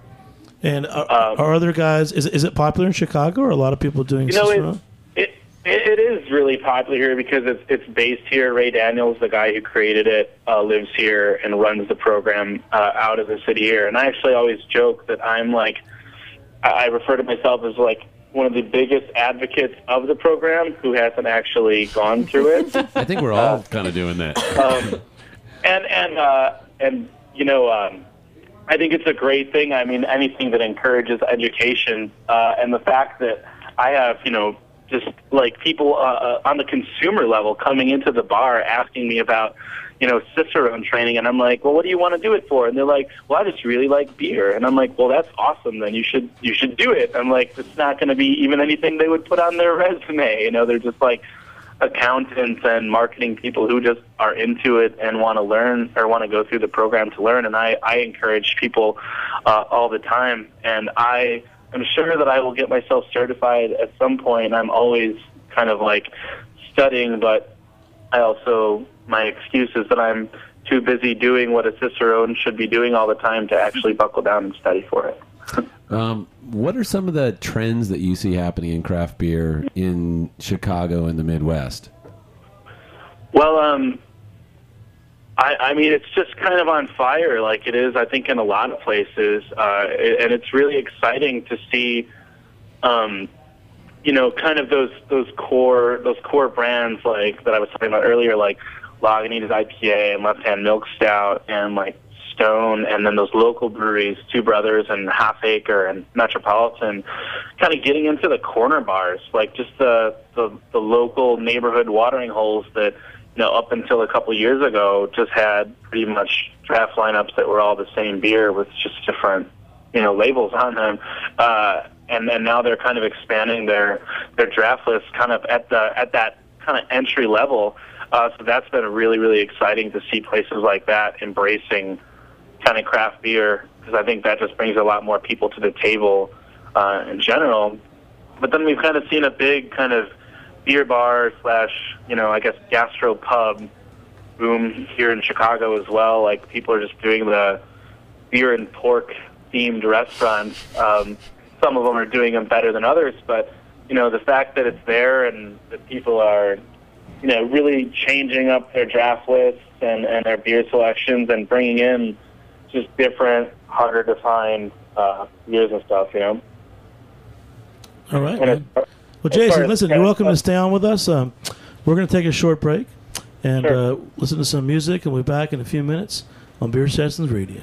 S3: And are,
S8: Um,
S3: are other guys? Is is it popular in Chicago? Or are a lot of people doing
S8: You know,
S3: Cicerone?
S8: it, it it is really popular here because it's it's based here. Ray Daniels, the guy who created it, uh, lives here and runs the program uh, out of the city here. And I actually always joke that I'm like, I I refer to myself as like one of the biggest advocates of the program who hasn't actually gone through it.
S4: I think we're all kind of doing that.
S8: um, and and uh, and you know, um, I think it's a great thing. I mean, anything that encourages education, uh, and the fact that I have, you know, just like people uh, uh, on the consumer level coming into the bar asking me about, you know, Cicerone training, and I'm like, well, what do you want to do it for? And they're like, well, I just really like beer, and I'm like, well, that's awesome. Then you should you should do it. I'm like, it's not going to be even anything they would put on their resume. You know, they're just like accountants and marketing people who just are into it and want to learn or want to go through the program to learn. And I, I encourage people uh, all the time. And I am sure that I will get myself certified at some point. I'm always kind of like studying, but I also, my excuse is that I'm too busy doing what a Cicerone should be doing all the time to actually buckle down and study for it.
S4: Um, what are some of the trends that you see happening in craft beer in Chicago and the Midwest?
S8: Well, um, I, I mean, it's just kind of on fire like it is, I think, in a lot of places. Uh, and it's really exciting to see, um, you know, kind of those, those core those core brands like that I was talking about earlier, like Lagunitas I P A and Left Hand Milk Stout and like Stone, and then those local breweries, Two Brothers and Half Acre and Metropolitan, kind of getting into the corner bars, like just the, the, the local neighborhood watering holes that, you know, up until a couple of years ago just had pretty much draft lineups that were all the same beer with just different, you know, labels on them. Uh, and then now they're kind of expanding their, their draft list kind of at the at that kind of entry level. Uh, so that's been really, really exciting to see places like that embracing kind of craft beer, because I think that just brings a lot more people to the table uh, in general. But then we've kind of seen a big kind of beer bar slash, you know, I guess gastro pub boom here in Chicago as well. Like people are just doing the beer and pork themed restaurants. Um, some of them are doing them better than others, but you know, the fact that it's there and that people are, you know, really changing up their draft lists and, and their beer selections and bringing in just different, harder to find uh, beers and stuff, you know.
S3: All right.
S8: And
S3: Man.
S8: as-
S3: Well,
S8: as far
S3: Jason,
S8: as-
S3: listen, you're welcome to stay on with us. Um, we're going to take a short break and
S8: Sure.
S3: uh, listen to some music, and we'll be back in a few minutes on Beer Sessions Radio.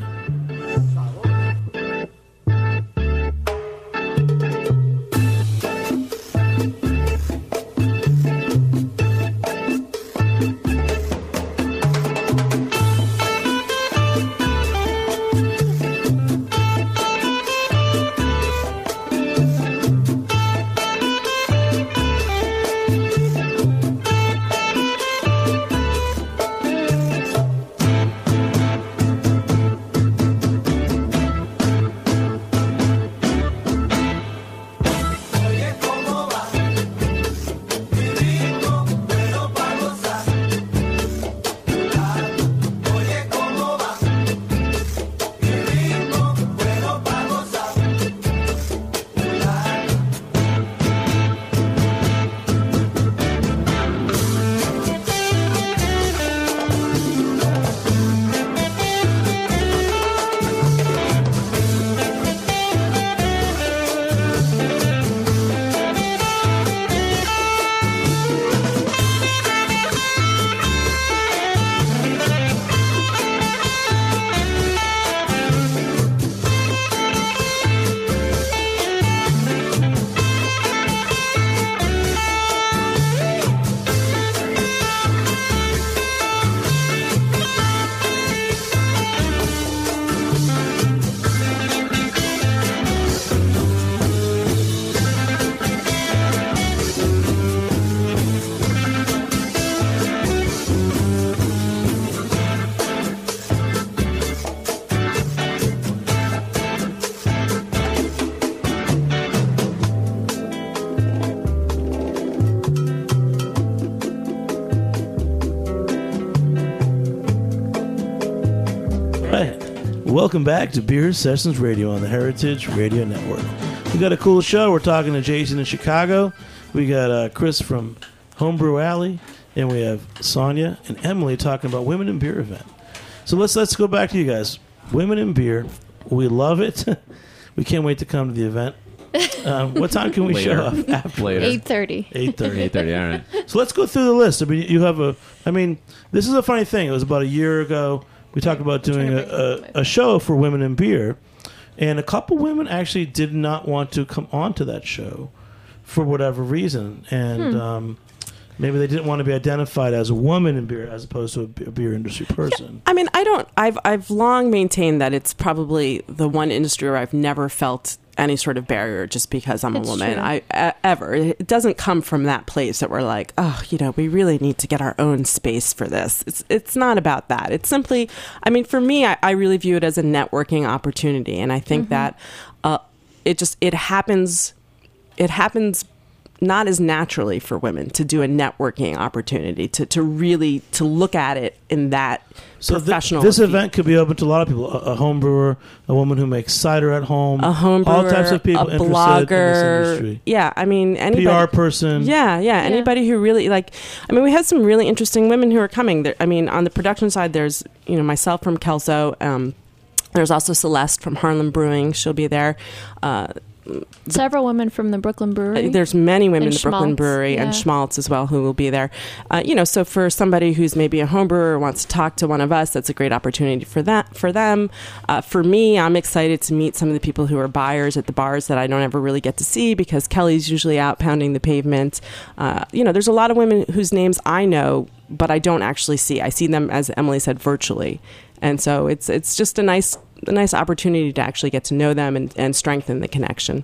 S3: Welcome back to Beer Sessions Radio on the Heritage Radio Network. We got a cool show. We're talking to Jason in Chicago. We got uh, Chris from Homebrew Alley, and we have Sonia and Emily talking about Women in Beer event. So let's let's go back to you guys. Women in Beer, we love it. We can't wait to come to the event. Um, what time can we
S4: Later.
S3: show up after?
S4: Later.
S7: eight thirty.
S3: eight thirty.
S4: eight thirty, all right.
S3: So let's go through the list. I mean, you have a. I mean, this is a funny thing. It was about a year ago. We talked about doing a, a, a show for Women in Beer, and a couple women actually did not want to come onto that show for whatever reason, and
S7: Hmm.
S3: um, maybe they didn't want to be identified as a woman in beer as opposed to a be- a beer industry person.
S6: I mean, I don't. I've I've long maintained that it's probably the one industry where I've never felt any sort of barrier just because I'm
S7: It's
S6: a woman.
S7: true.
S6: I uh, ever. It doesn't come from that place that we're like, oh, you know, we really need to get our own space for this. It's it's not about that. It's simply, I mean, for me, I, I really view it as a networking opportunity, and I think that uh, it just it happens. It happens. Not as naturally for women to do a networking opportunity to, to really to look at it in that
S3: So th-
S6: professional.
S3: this
S6: view.
S3: event could be open to a lot of people: a, a home brewer, a woman who makes cider at home,
S6: a home brewer,
S3: all types of people
S6: a
S3: interested
S6: blogger,
S3: in this industry.
S6: yeah. I mean, anybody,
S3: P R person.
S6: Yeah, yeah. Anybody who really like. I mean, we have some really interesting women who are coming. There, I mean, on the production side, there's you know myself from Kelso. Um, there's also Celeste from Harlem Brewing. She'll be there. Uh,
S7: Several women from the Brooklyn Brewery.
S6: Uh, There's many women
S7: And
S6: in the Brooklyn
S7: Schmaltz,
S6: Brewery
S7: yeah.
S6: and Schmaltz as well who will be there. Uh, you know, so for somebody who's maybe a home brewer or wants to talk to one of us, that's a great opportunity for that for them. Uh, for me, I'm excited to meet some of the people who are buyers at the bars that I don't ever really get to see because Kelly's usually out pounding the pavement. Uh, you know, there's a lot of women whose names I know, but I don't actually see. I see them, as Emily said, virtually. And so it's it's just a nice a nice opportunity to actually get to know them and, and strengthen the connection.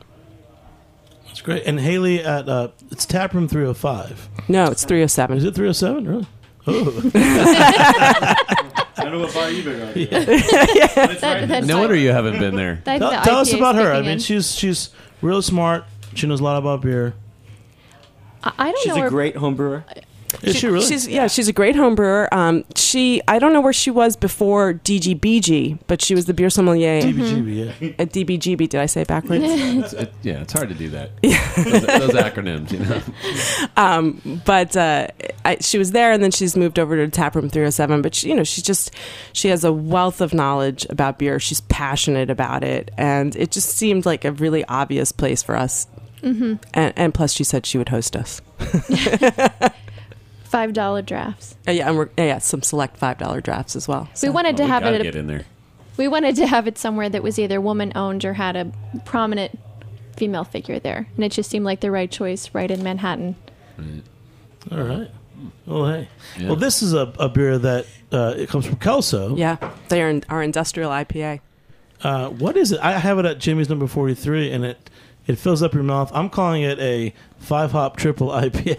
S3: That's great. And Haley at uh, it's Taproom three oh five.
S6: No, it's three oh seven.
S3: Is it three oh seven? Really? Oh.
S9: I don't know what bar you've been running.
S7: That- that's
S4: No
S7: like-
S4: wonder you haven't been there.
S7: I think
S3: Tell,
S7: the
S3: tell us
S7: I P A is
S3: about her. I
S7: kicking
S3: mean,
S7: in.
S3: she's she's real smart. She knows a lot about beer.
S7: I, I don't
S5: She's
S7: know
S5: a
S7: her.
S5: great home brewer.
S3: Is she really?
S6: She's yeah, she's a great home brewer. Um, she I don't know where she was before D G B G, but she was the beer sommelier
S3: D B G B, yeah.
S6: at D B G B. Did I say it backwards?
S4: It's, it, yeah, it's hard to do that. those, those acronyms, you know.
S6: Um, but uh, I, she was there, and then she's moved over to Taproom three oh seven. But she, you know, she just she has a wealth of knowledge about beer. She's passionate about it, and it just seemed like a really obvious place for us. Mm-hmm. And, and plus, she said she would host us.
S7: Five dollar drafts.
S6: Uh, yeah, and we're, yeah, some select five dollar drafts as well.
S7: We wanted to
S4: Oh, we
S7: have
S4: gotta
S7: it. At
S4: get
S7: a,
S4: in there.
S7: we wanted to have it somewhere that was either woman owned or had a prominent female figure there, and it just seemed like the right choice, right in Manhattan.
S3: All right. Well, hey.
S4: Yeah.
S3: Well, this is a, a beer that uh, it comes from Kelso.
S6: Yeah, they are in, our industrial I P A.
S3: Uh, what is it? I have it at Jimmy's number forty-three, and it it fills up your mouth. I'm calling it a five hop triple I P A.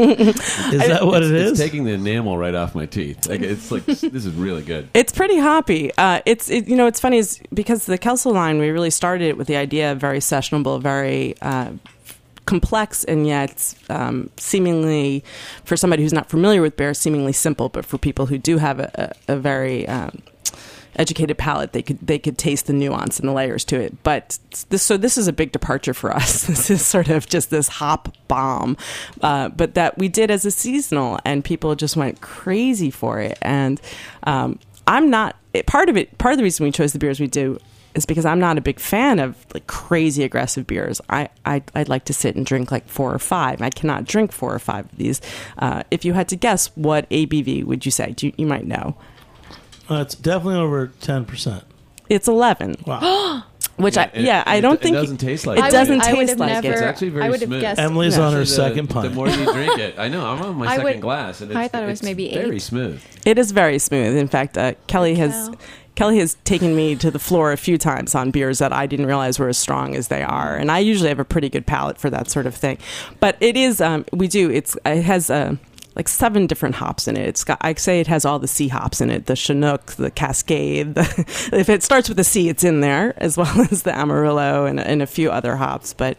S3: Is that what
S4: it's,
S3: it is?
S4: It's taking the enamel right off my teeth. Like it's like this is really good.
S6: It's pretty hoppy. Uh, it's it, you know it's funny is because the Kelso line we really started it with the idea of very sessionable, very uh, complex, and yet um, seemingly for somebody who's not familiar with beer, seemingly simple. But for people who do have a, a, a very um, educated palate, they could they could taste the nuance and the layers to it. But this, so this is a big departure for us. This is sort of just this hop bomb, uh, but that we did as a seasonal, and people just went crazy for it. And um, I'm not it, part of it. Part of the reason we chose the beers we do is because I'm not a big fan of like crazy aggressive beers. I, I I'd like to sit and drink like four or five. I cannot drink four or five of these. Uh, if you had to guess, what A B V would you say? Do you, you might know.
S3: Uh, it's definitely over ten percent.
S6: It's eleven.
S3: Wow.
S6: Which
S4: Yeah,
S6: I yeah
S4: it-
S6: I
S4: it-
S6: don't
S4: it
S6: think
S4: doesn't taste like
S6: it
S4: it.
S6: doesn't
S7: I would
S6: taste
S7: have
S6: like
S7: never,
S6: it.
S4: It's actually very
S7: I would have
S4: smooth.
S7: guessed.
S3: Emily's
S6: Yeah.
S3: on her
S4: The-
S3: second
S4: The
S3: pint.
S4: more you drink it, I know I'm on my
S7: I
S4: second
S7: would-
S4: glass, and it's,
S7: I thought it was
S4: it's
S7: maybe
S4: very
S7: eight.
S4: smooth.
S6: It is very smooth. In fact, uh, Kelly has
S7: Wow.
S6: Kelly has taken me to the floor a few times on beers that I didn't realize were as strong as they are, and I usually have a pretty good palate for that sort of thing. But it is um, we do it's it has uh, like seven different hops in it. It's got I say it has all the C hops in it: the Chinook, the Cascade. The, if it starts with a C, it's in there, as well as the Amarillo and, and a few other hops. But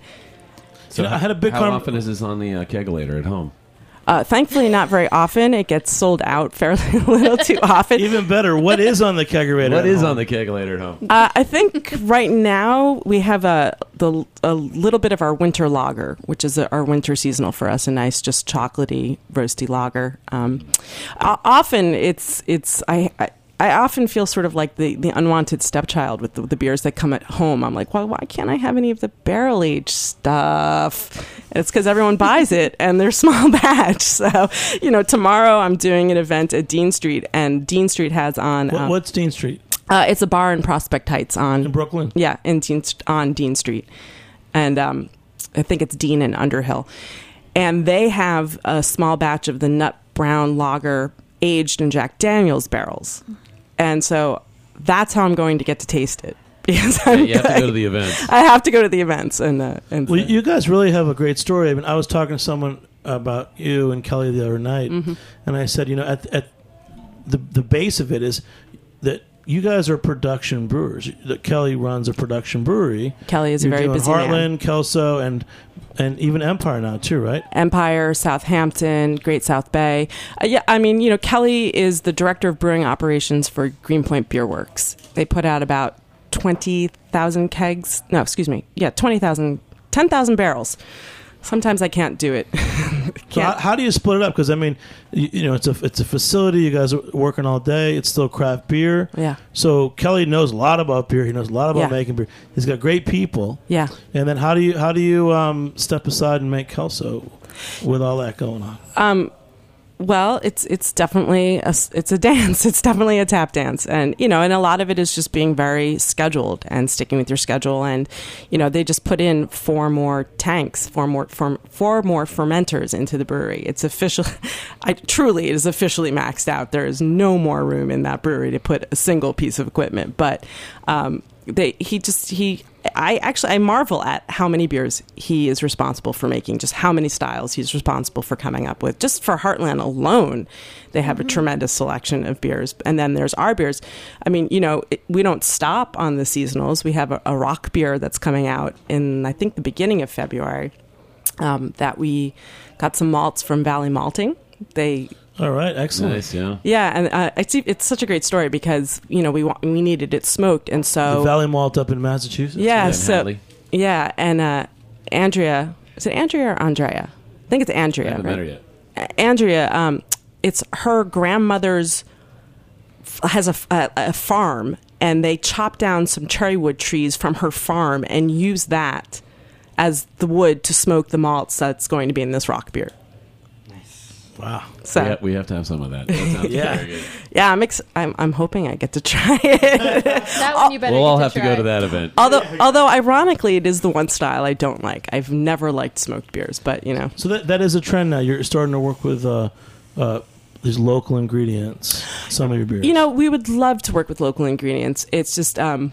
S4: So
S3: You know, I had a big
S4: how
S3: con-
S4: often is this on the uh, kegulator at home?
S6: Uh, thankfully, not very often. It gets sold out fairly a little too often.
S3: Even better, what is on the kegerator?
S4: What
S3: at
S4: is
S3: home?
S4: on the kegulator at home?
S6: Uh, I think right now we have a the a little bit of our winter lager, which is a, our winter seasonal for us, a nice, just chocolatey, roasty lager. Um, o- often it's it's I. I I often feel sort of like the, the unwanted stepchild with the, the beers that come at home. I'm like, well, why can't I have any of the barrel aged stuff? And it's because everyone buys it and they're small batch. So, you know, tomorrow I'm doing an event at Dean Street, and Dean Street has on.
S3: What,
S6: um,
S3: what's Dean Street?
S6: Uh, it's a bar in Prospect Heights on
S3: In Brooklyn?
S6: Yeah, in Dean, on Dean Street, and um, I think it's Dean and Underhill, and they have a small batch of the Nut Brown Lager aged in Jack Daniel's barrels, and so that's how I'm going to get to taste it because
S4: Yeah,
S6: I'm
S4: you have to
S6: going-
S4: go to the event.
S6: I have to go to the events and uh, and
S3: Well, you guys really have a great story. I mean, I was talking to someone about you and Kelly the other night,
S6: Mm-hmm.
S3: and I said, you know, at, at the the base of it is that you guys are production brewers. That Kelly runs a production brewery.
S6: Kelly is a
S3: You're
S6: very
S3: doing
S6: busy
S3: Heartland,
S6: man.
S3: Kelso, and and even Empire now too, right?
S6: Empire, Southampton, Great South Bay. Uh, yeah, I mean, you know, Kelly is the director of brewing operations for Greenpoint Beer Works. They put out about twenty thousand kegs. No, excuse me. Yeah, twenty thousand, ten thousand barrels. Sometimes I can't do it.
S3: So how, how do you split it up? Because I mean, you, you know, it's a it's a facility. You guys are working all day. It's still craft beer.
S6: Yeah.
S3: So Kelly knows a lot about beer. He knows a lot about
S6: Yeah.
S3: making beer. He's got great people.
S6: Yeah.
S3: And then how do you how do you um, step aside and make Kelso with all that going on?
S6: Um, well, it's it's definitely a, s- it's a dance. It's definitely a tap dance, and you know, and a lot of it is just being very scheduled and sticking with your schedule. And you know, they just put in four more tanks, four more four, four more fermenters into the brewery. It's official. I truly, it is officially maxed out. There is no more room in that brewery to put a single piece of equipment. But um, they he just he. I actually I marvel at how many beers he is responsible for making, just how many styles he's responsible for coming up with. Just for Heartland alone, they have
S7: Mm-hmm.
S6: a tremendous selection of beers. And then there's our beers. I mean, you know, it, we don't stop on the seasonals. We have a, a rock beer that's coming out in, I think, the beginning of February. Um, that we got some malts from Valley Malting, They
S3: All right, excellent.
S4: Nice, yeah.
S6: yeah, and uh, it's it's such a great story because you know we wa- we needed it smoked, and so
S3: The Valley Malt up in Massachusetts.
S6: yeah,
S4: Yeah,
S6: so
S4: Hadley.
S6: yeah, and uh, Andrea, is it Andrea or Andrea? I think it's
S4: I
S6: Andrea.
S4: haven't
S6: right?
S4: met her yet.
S6: A- Andrea, um, it's her grandmother's f- has a, f- a- a farm, and they chop down some cherrywood trees from her farm and use that as the wood to smoke the malts that's going to be in this rock beer.
S3: Wow.
S6: So
S4: we, have, we have to have some of that. That sounds
S3: Yeah.
S4: very good.
S6: yeah, I'm, ex- I'm I'm hoping I get to try it.
S7: That one you better
S4: We'll
S7: get
S4: all
S7: to
S4: have to
S7: try.
S4: go to that event.
S6: although although ironically, it is the one style I don't like. I've never liked smoked beers, but you know.
S3: So that that is a trend now. You're starting to work with uh, uh, these local ingredients. Some of your beers.
S6: You know, we would love to work with local ingredients. It's just um,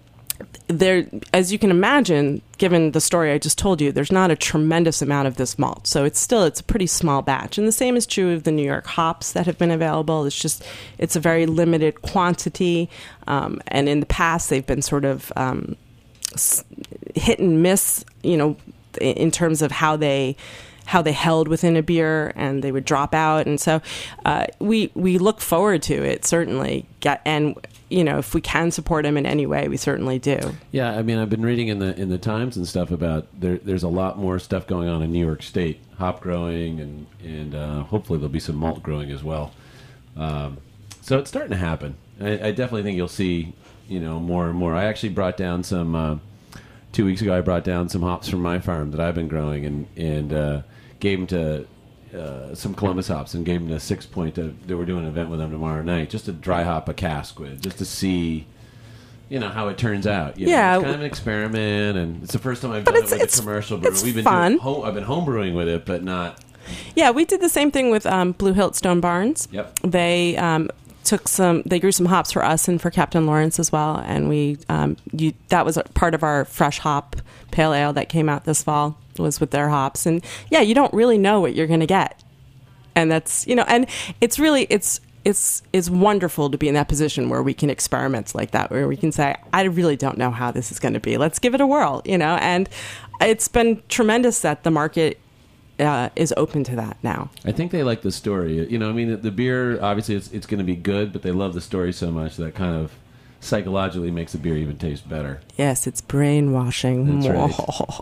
S6: there, as you can imagine, given the story I just told you, there's not a tremendous amount of this malt, so it's still it's a pretty small batch. And the same is true of the New York hops that have been available. It's just it's a very limited quantity, um, and in the past they've been sort of um, s- hit and miss. You know, in, in terms of how they. how they held within a beer, and they would drop out, and so uh, we we look forward to it certainly. Get and you know if we can support them in any way, we certainly do.
S4: Yeah, I mean, I've been reading in the in the Times and stuff about there. There's a lot more stuff going on in New York State, hop growing, and and uh, hopefully there'll be some malt growing as well. Um, so it's starting to happen. I, I definitely think you'll see, you know, more and more. I actually brought down some uh, two weeks ago. I brought down some hops from my farm that I've been growing, and and uh, gave them to. Uh, some Columbus hops and gave them a six point. To, they were doing an event with them tomorrow night, just to dry hop a cask with, just to see, you know, how it turns out. You know,
S6: Yeah.
S4: it's kind of an experiment, and it's the first time I've
S6: But
S4: done it
S6: it's-
S4: with
S6: it's-
S4: a commercial brewer.
S6: it's
S4: We've been
S6: fun.
S4: doing home, I've been home brewing with it, but not.
S6: Yeah, we did the same thing with um, Blue Hilt Stone Barns.
S4: Yep.
S6: They um, took some. They grew some hops for us and for Captain Lawrence as well, and we um, you, that was a part of our fresh hop pale ale that came out this fall. Was with their hops, and yeah, you don't really know what you're going to get. And that's, you know, and it's really, it's, it's, it's wonderful to be in that position where we can experiment like that, where we can say, I really don't know how this is going to be. Let's give it a whirl, you know, and it's been tremendous that the market uh, is open to that now.
S4: I think they like the story. You know, I mean, the, the beer, obviously, it's, it's going to be good, but they love the story so much that kind of psychologically makes the beer even taste better.
S6: Yes, it's brainwashing.
S4: That's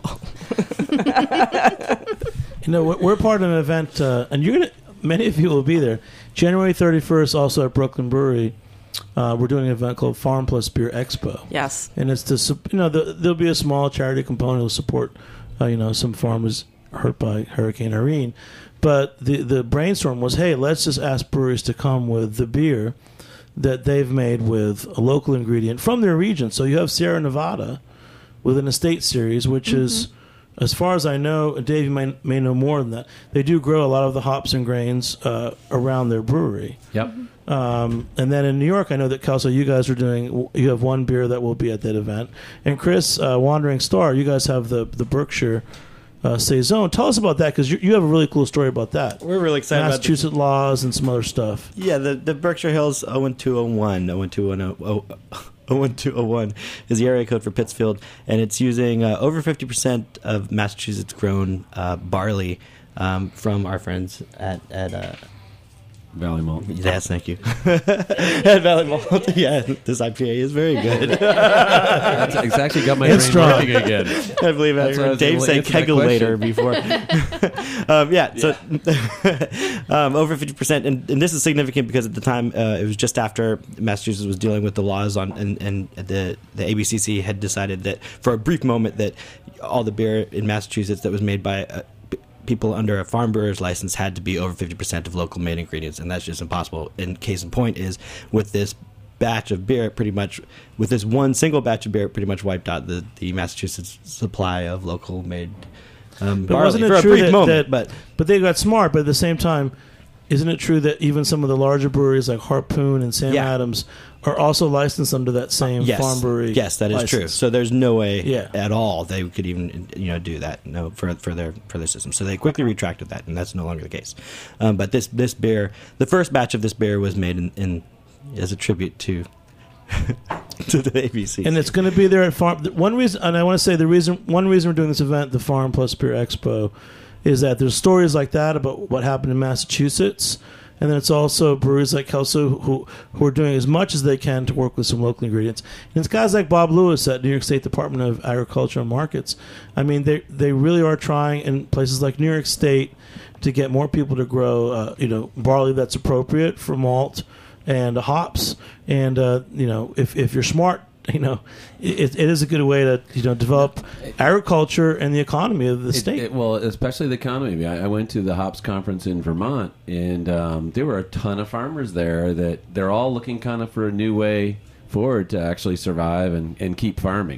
S3: You know, we're- we're part of an event, uh, and you're gonna. Many of you will be there. January thirty-first, also at Brooklyn Brewery, uh, we're doing an event called Farm Plus Beer Expo.
S6: Yes.
S3: And it's to sup- you know the, there'll be a small charity component to support uh, you know some farmers hurt by Hurricane Irene, but the the brainstorm was, hey, let's just ask breweries to come with the beer that they've made with a local ingredient from their region. So you have Sierra Nevada with an estate series, which
S6: Mm-hmm.
S3: is, as far as I know, Dave, you may, may know more than that. They do grow a lot of the hops and grains uh, around their brewery.
S4: Yep.
S3: Um, and then in New York, I know that, Kelso, you guys are doing, you have one beer that will be at that event. And Chris, uh, Wandering Star, you guys have the, the Berkshire uh, Saison. Tell us about that, because you, you have a really cool story about that.
S5: We're really excited about the-
S3: Massachusetts laws and some other stuff.
S5: Yeah, the, the Berkshire Hills oh one two oh one, oh one two one oh, oh, oh one two oh one is the area code for Pittsfield, and it's using uh, over fifty percent of Massachusetts grown uh, barley um, from our friends at, at uh,
S4: Valley Malt.
S5: yes, thank you. At Valley Malt. Yeah, this I P A is very good.
S4: That's, it's actually got my
S3: It's
S4: brain
S3: strong.
S4: working again.
S5: I believe I
S4: That's why I
S5: heard
S4: was
S5: Dave
S4: able to
S5: say
S4: answer that
S5: kegulator before. um, yeah, so um, over fifty percent. And, and this is significant because at the time uh, it was just after Massachusetts was dealing with the laws on, and, and the, the A B C C had decided that for a brief moment that all the beer in Massachusetts that was made by uh, p- people under a farm brewer's license had to be over fifty percent of local made ingredients, and that's just impossible. And case in point is with this batch of beer, it pretty much with this one single batch of beer, it pretty much wiped out the, the Massachusetts supply of local made um,
S3: But
S5: barley
S3: wasn't
S5: for
S3: it
S5: a
S3: true
S5: brief
S3: that,
S5: moment.
S3: that
S5: but
S3: but they got smart, but at the same time, isn't it true that even some of the larger breweries like Harpoon and Sam
S5: Yeah.
S3: Adams are also licensed under that same
S5: yes,
S3: farm brewery?
S5: yes, that is
S3: license?
S5: true. So there's no way
S3: Yeah.
S5: at all they could even you know do that no for for their for their system. So they quickly retracted that, and that's no longer the case. Um, but this this beer, the first batch of this beer was made in, in as a tribute to to the A B C.
S3: And it's going to be there at Farm. One reason, and I want to say the reason, one reason we're doing this event, the Farm Plus Beer Expo, is that there's stories like that about what happened in Massachusetts. And then it's also breweries like Kelso who who are doing as much as they can to work with some local ingredients. And it's guys like Bob Lewis at New York State Department of Agriculture and Markets. I mean, they they really are trying in places like New York State to get more people to grow, uh, you know, barley that's appropriate for malt and hops. And uh, you know, if if you're smart, you know, it, it is a good way to, you know, develop agriculture and the economy of the
S4: It-
S3: state.
S4: it- well, especially the economy. I, I went to the hops conference in Vermont, and um, there were a ton of farmers there that they're all looking kind of for a new way forward to actually survive and, and keep farming.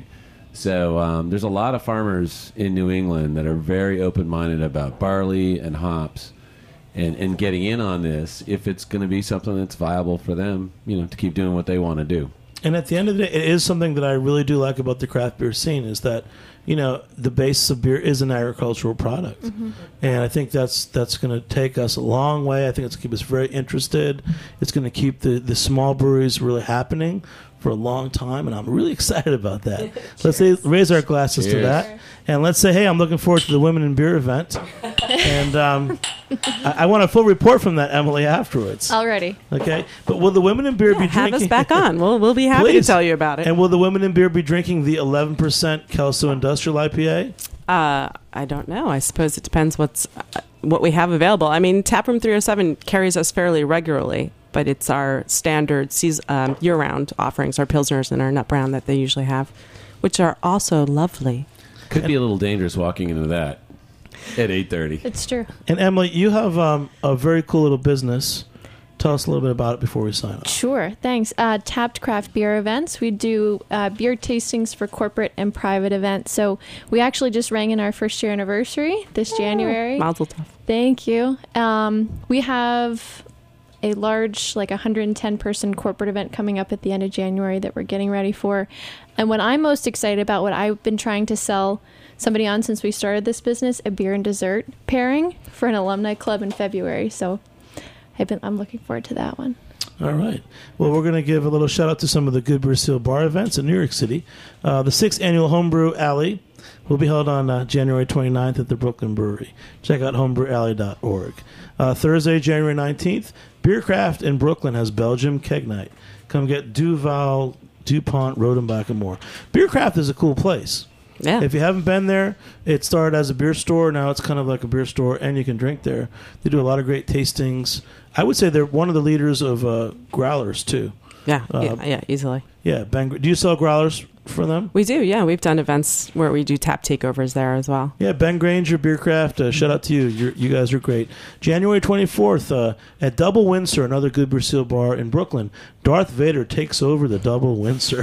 S4: So um, there's a lot of farmers in New England that are very open-minded about barley and hops and, and getting in on this if it's going to be something that's viable for them, you know, to keep doing what they want to do.
S3: And at the end of the day, it is something that I really do like about the craft beer scene is that, you know, the basis of beer is an agricultural product.
S7: Mm-hmm.
S3: And I think that's that's going to take us a long way. I think it's going to keep us very interested. It's going to keep the, the small breweries really happening for a long time, and I'm really excited about that. Let's say, raise our glasses
S4: Cheers.
S3: to that. And let's say, hey, I'm looking forward to the Women in Beer event. And um, I, I want a full report from that, Emily, afterwards.
S7: Already.
S3: Okay? But will the Women in Beer
S6: Yeah,
S3: be
S6: have
S3: drinking...
S6: us back on. We'll we'll be happy
S3: Please.
S6: to tell you about it.
S3: And will the Women in Beer be drinking the eleven percent Kelso Industrial I P A?
S6: Uh, I don't know. I suppose it depends what's uh, what we have available. I mean, Taproom three oh seven carries us fairly regularly, but it's our standard seas- um, year-round offerings, our Pilsners and our Nut Brown that they usually have, which are also lovely.
S4: Could be a little dangerous walking into that at eight thirty.
S7: It's true.
S3: And Emily, you have um, a very cool little business. Tell us a little bit about it before we sign off.
S7: Sure, thanks. Uh, Tapped Craft Beer events. We do uh, beer tastings for corporate and private events. So we actually just rang in our first year anniversary this January.
S6: Mazel tov.
S7: Thank you. Um, we have a large, like one hundred ten person corporate event coming up at the end of January that we're getting ready for. And what I'm most excited about, what I've been trying to sell somebody on since we started this business, a beer and dessert pairing for an alumni club in February. So I've been, I'm looking forward to that one.
S3: All right. Well, we're going to give a little shout out to some of the Good Beer Seal bar events in New York City. Uh, the sixth annual Homebrew Alley will be held on uh, January twenty-ninth at the Brooklyn Brewery. Check out homebrew alley dot org. Uh, Thursday, January nineteenth, Beercraft in Brooklyn has Belgium Keg Night. Come get Duval, DuPont, Rodenbach, and more. Beercraft is a cool place.
S6: Yeah.
S3: If you haven't been there, it started as a beer store. Now it's kind of like a beer store, and you can drink there. They do a lot of great tastings. I would say they're one of the leaders of uh, growlers, too.
S6: Yeah,
S3: Uh,
S6: yeah, yeah, easily.
S3: Yeah, Ben, do you sell growlers for them?
S6: We do, yeah. We've done events where we do tap takeovers there as well.
S3: Yeah, Ben Granger, Beercraft, uh, shout out to you. You're, you guys are great. January twenty-fourth, uh, at Double Windsor, another Good Beer Seal bar in Brooklyn, Darth Vader takes over the Double Windsor.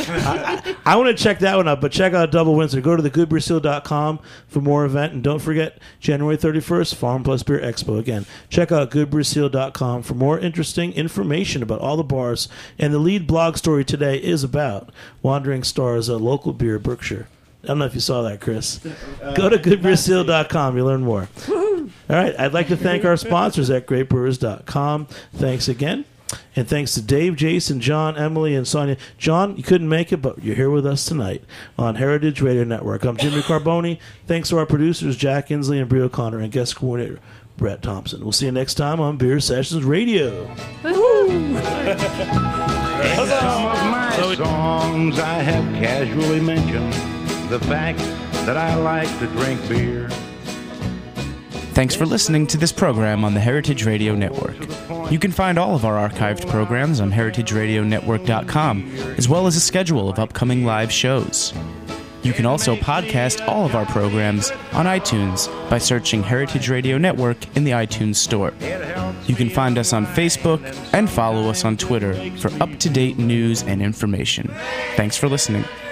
S3: I, I, I want to check that one out, but check out Double Windsor. Go to the good beer seal dot com for more event. And don't forget, January thirty-first, Farm Plus Beer Expo. Again, check out good beer seal dot com for more interesting information about all the bars. And the lead blog story today is about Wandering Stars, a local beer, Berkshire. I don't know if you saw that, Chris. Go to good beer seal dot com. You'll learn more. All right. I'd like to thank our sponsors at great brewers dot com. Thanks again. And thanks to Dave, Jason, John, Emily, and Sonia. John, you couldn't make it, but you're here with us tonight on Heritage Radio Network. I'm Jimmy Carboni. Thanks to our producers, Jack Inslee and Brie O'Connor, and guest coordinator, Brett Thompson. We'll see you next time on Beer Sessions Radio.
S2: Some of my songs I have casually mentioned the fact that I like to drink beer.
S1: Thanks for listening to this program on the Heritage Radio Network. You can find all of our archived programs on heritage radio network dot com, as well as a schedule of upcoming live shows. You can also podcast all of our programs on iTunes by searching Heritage Radio Network in the iTunes Store. You can find us on Facebook and follow us on Twitter for up-to-date news and information. Thanks for listening.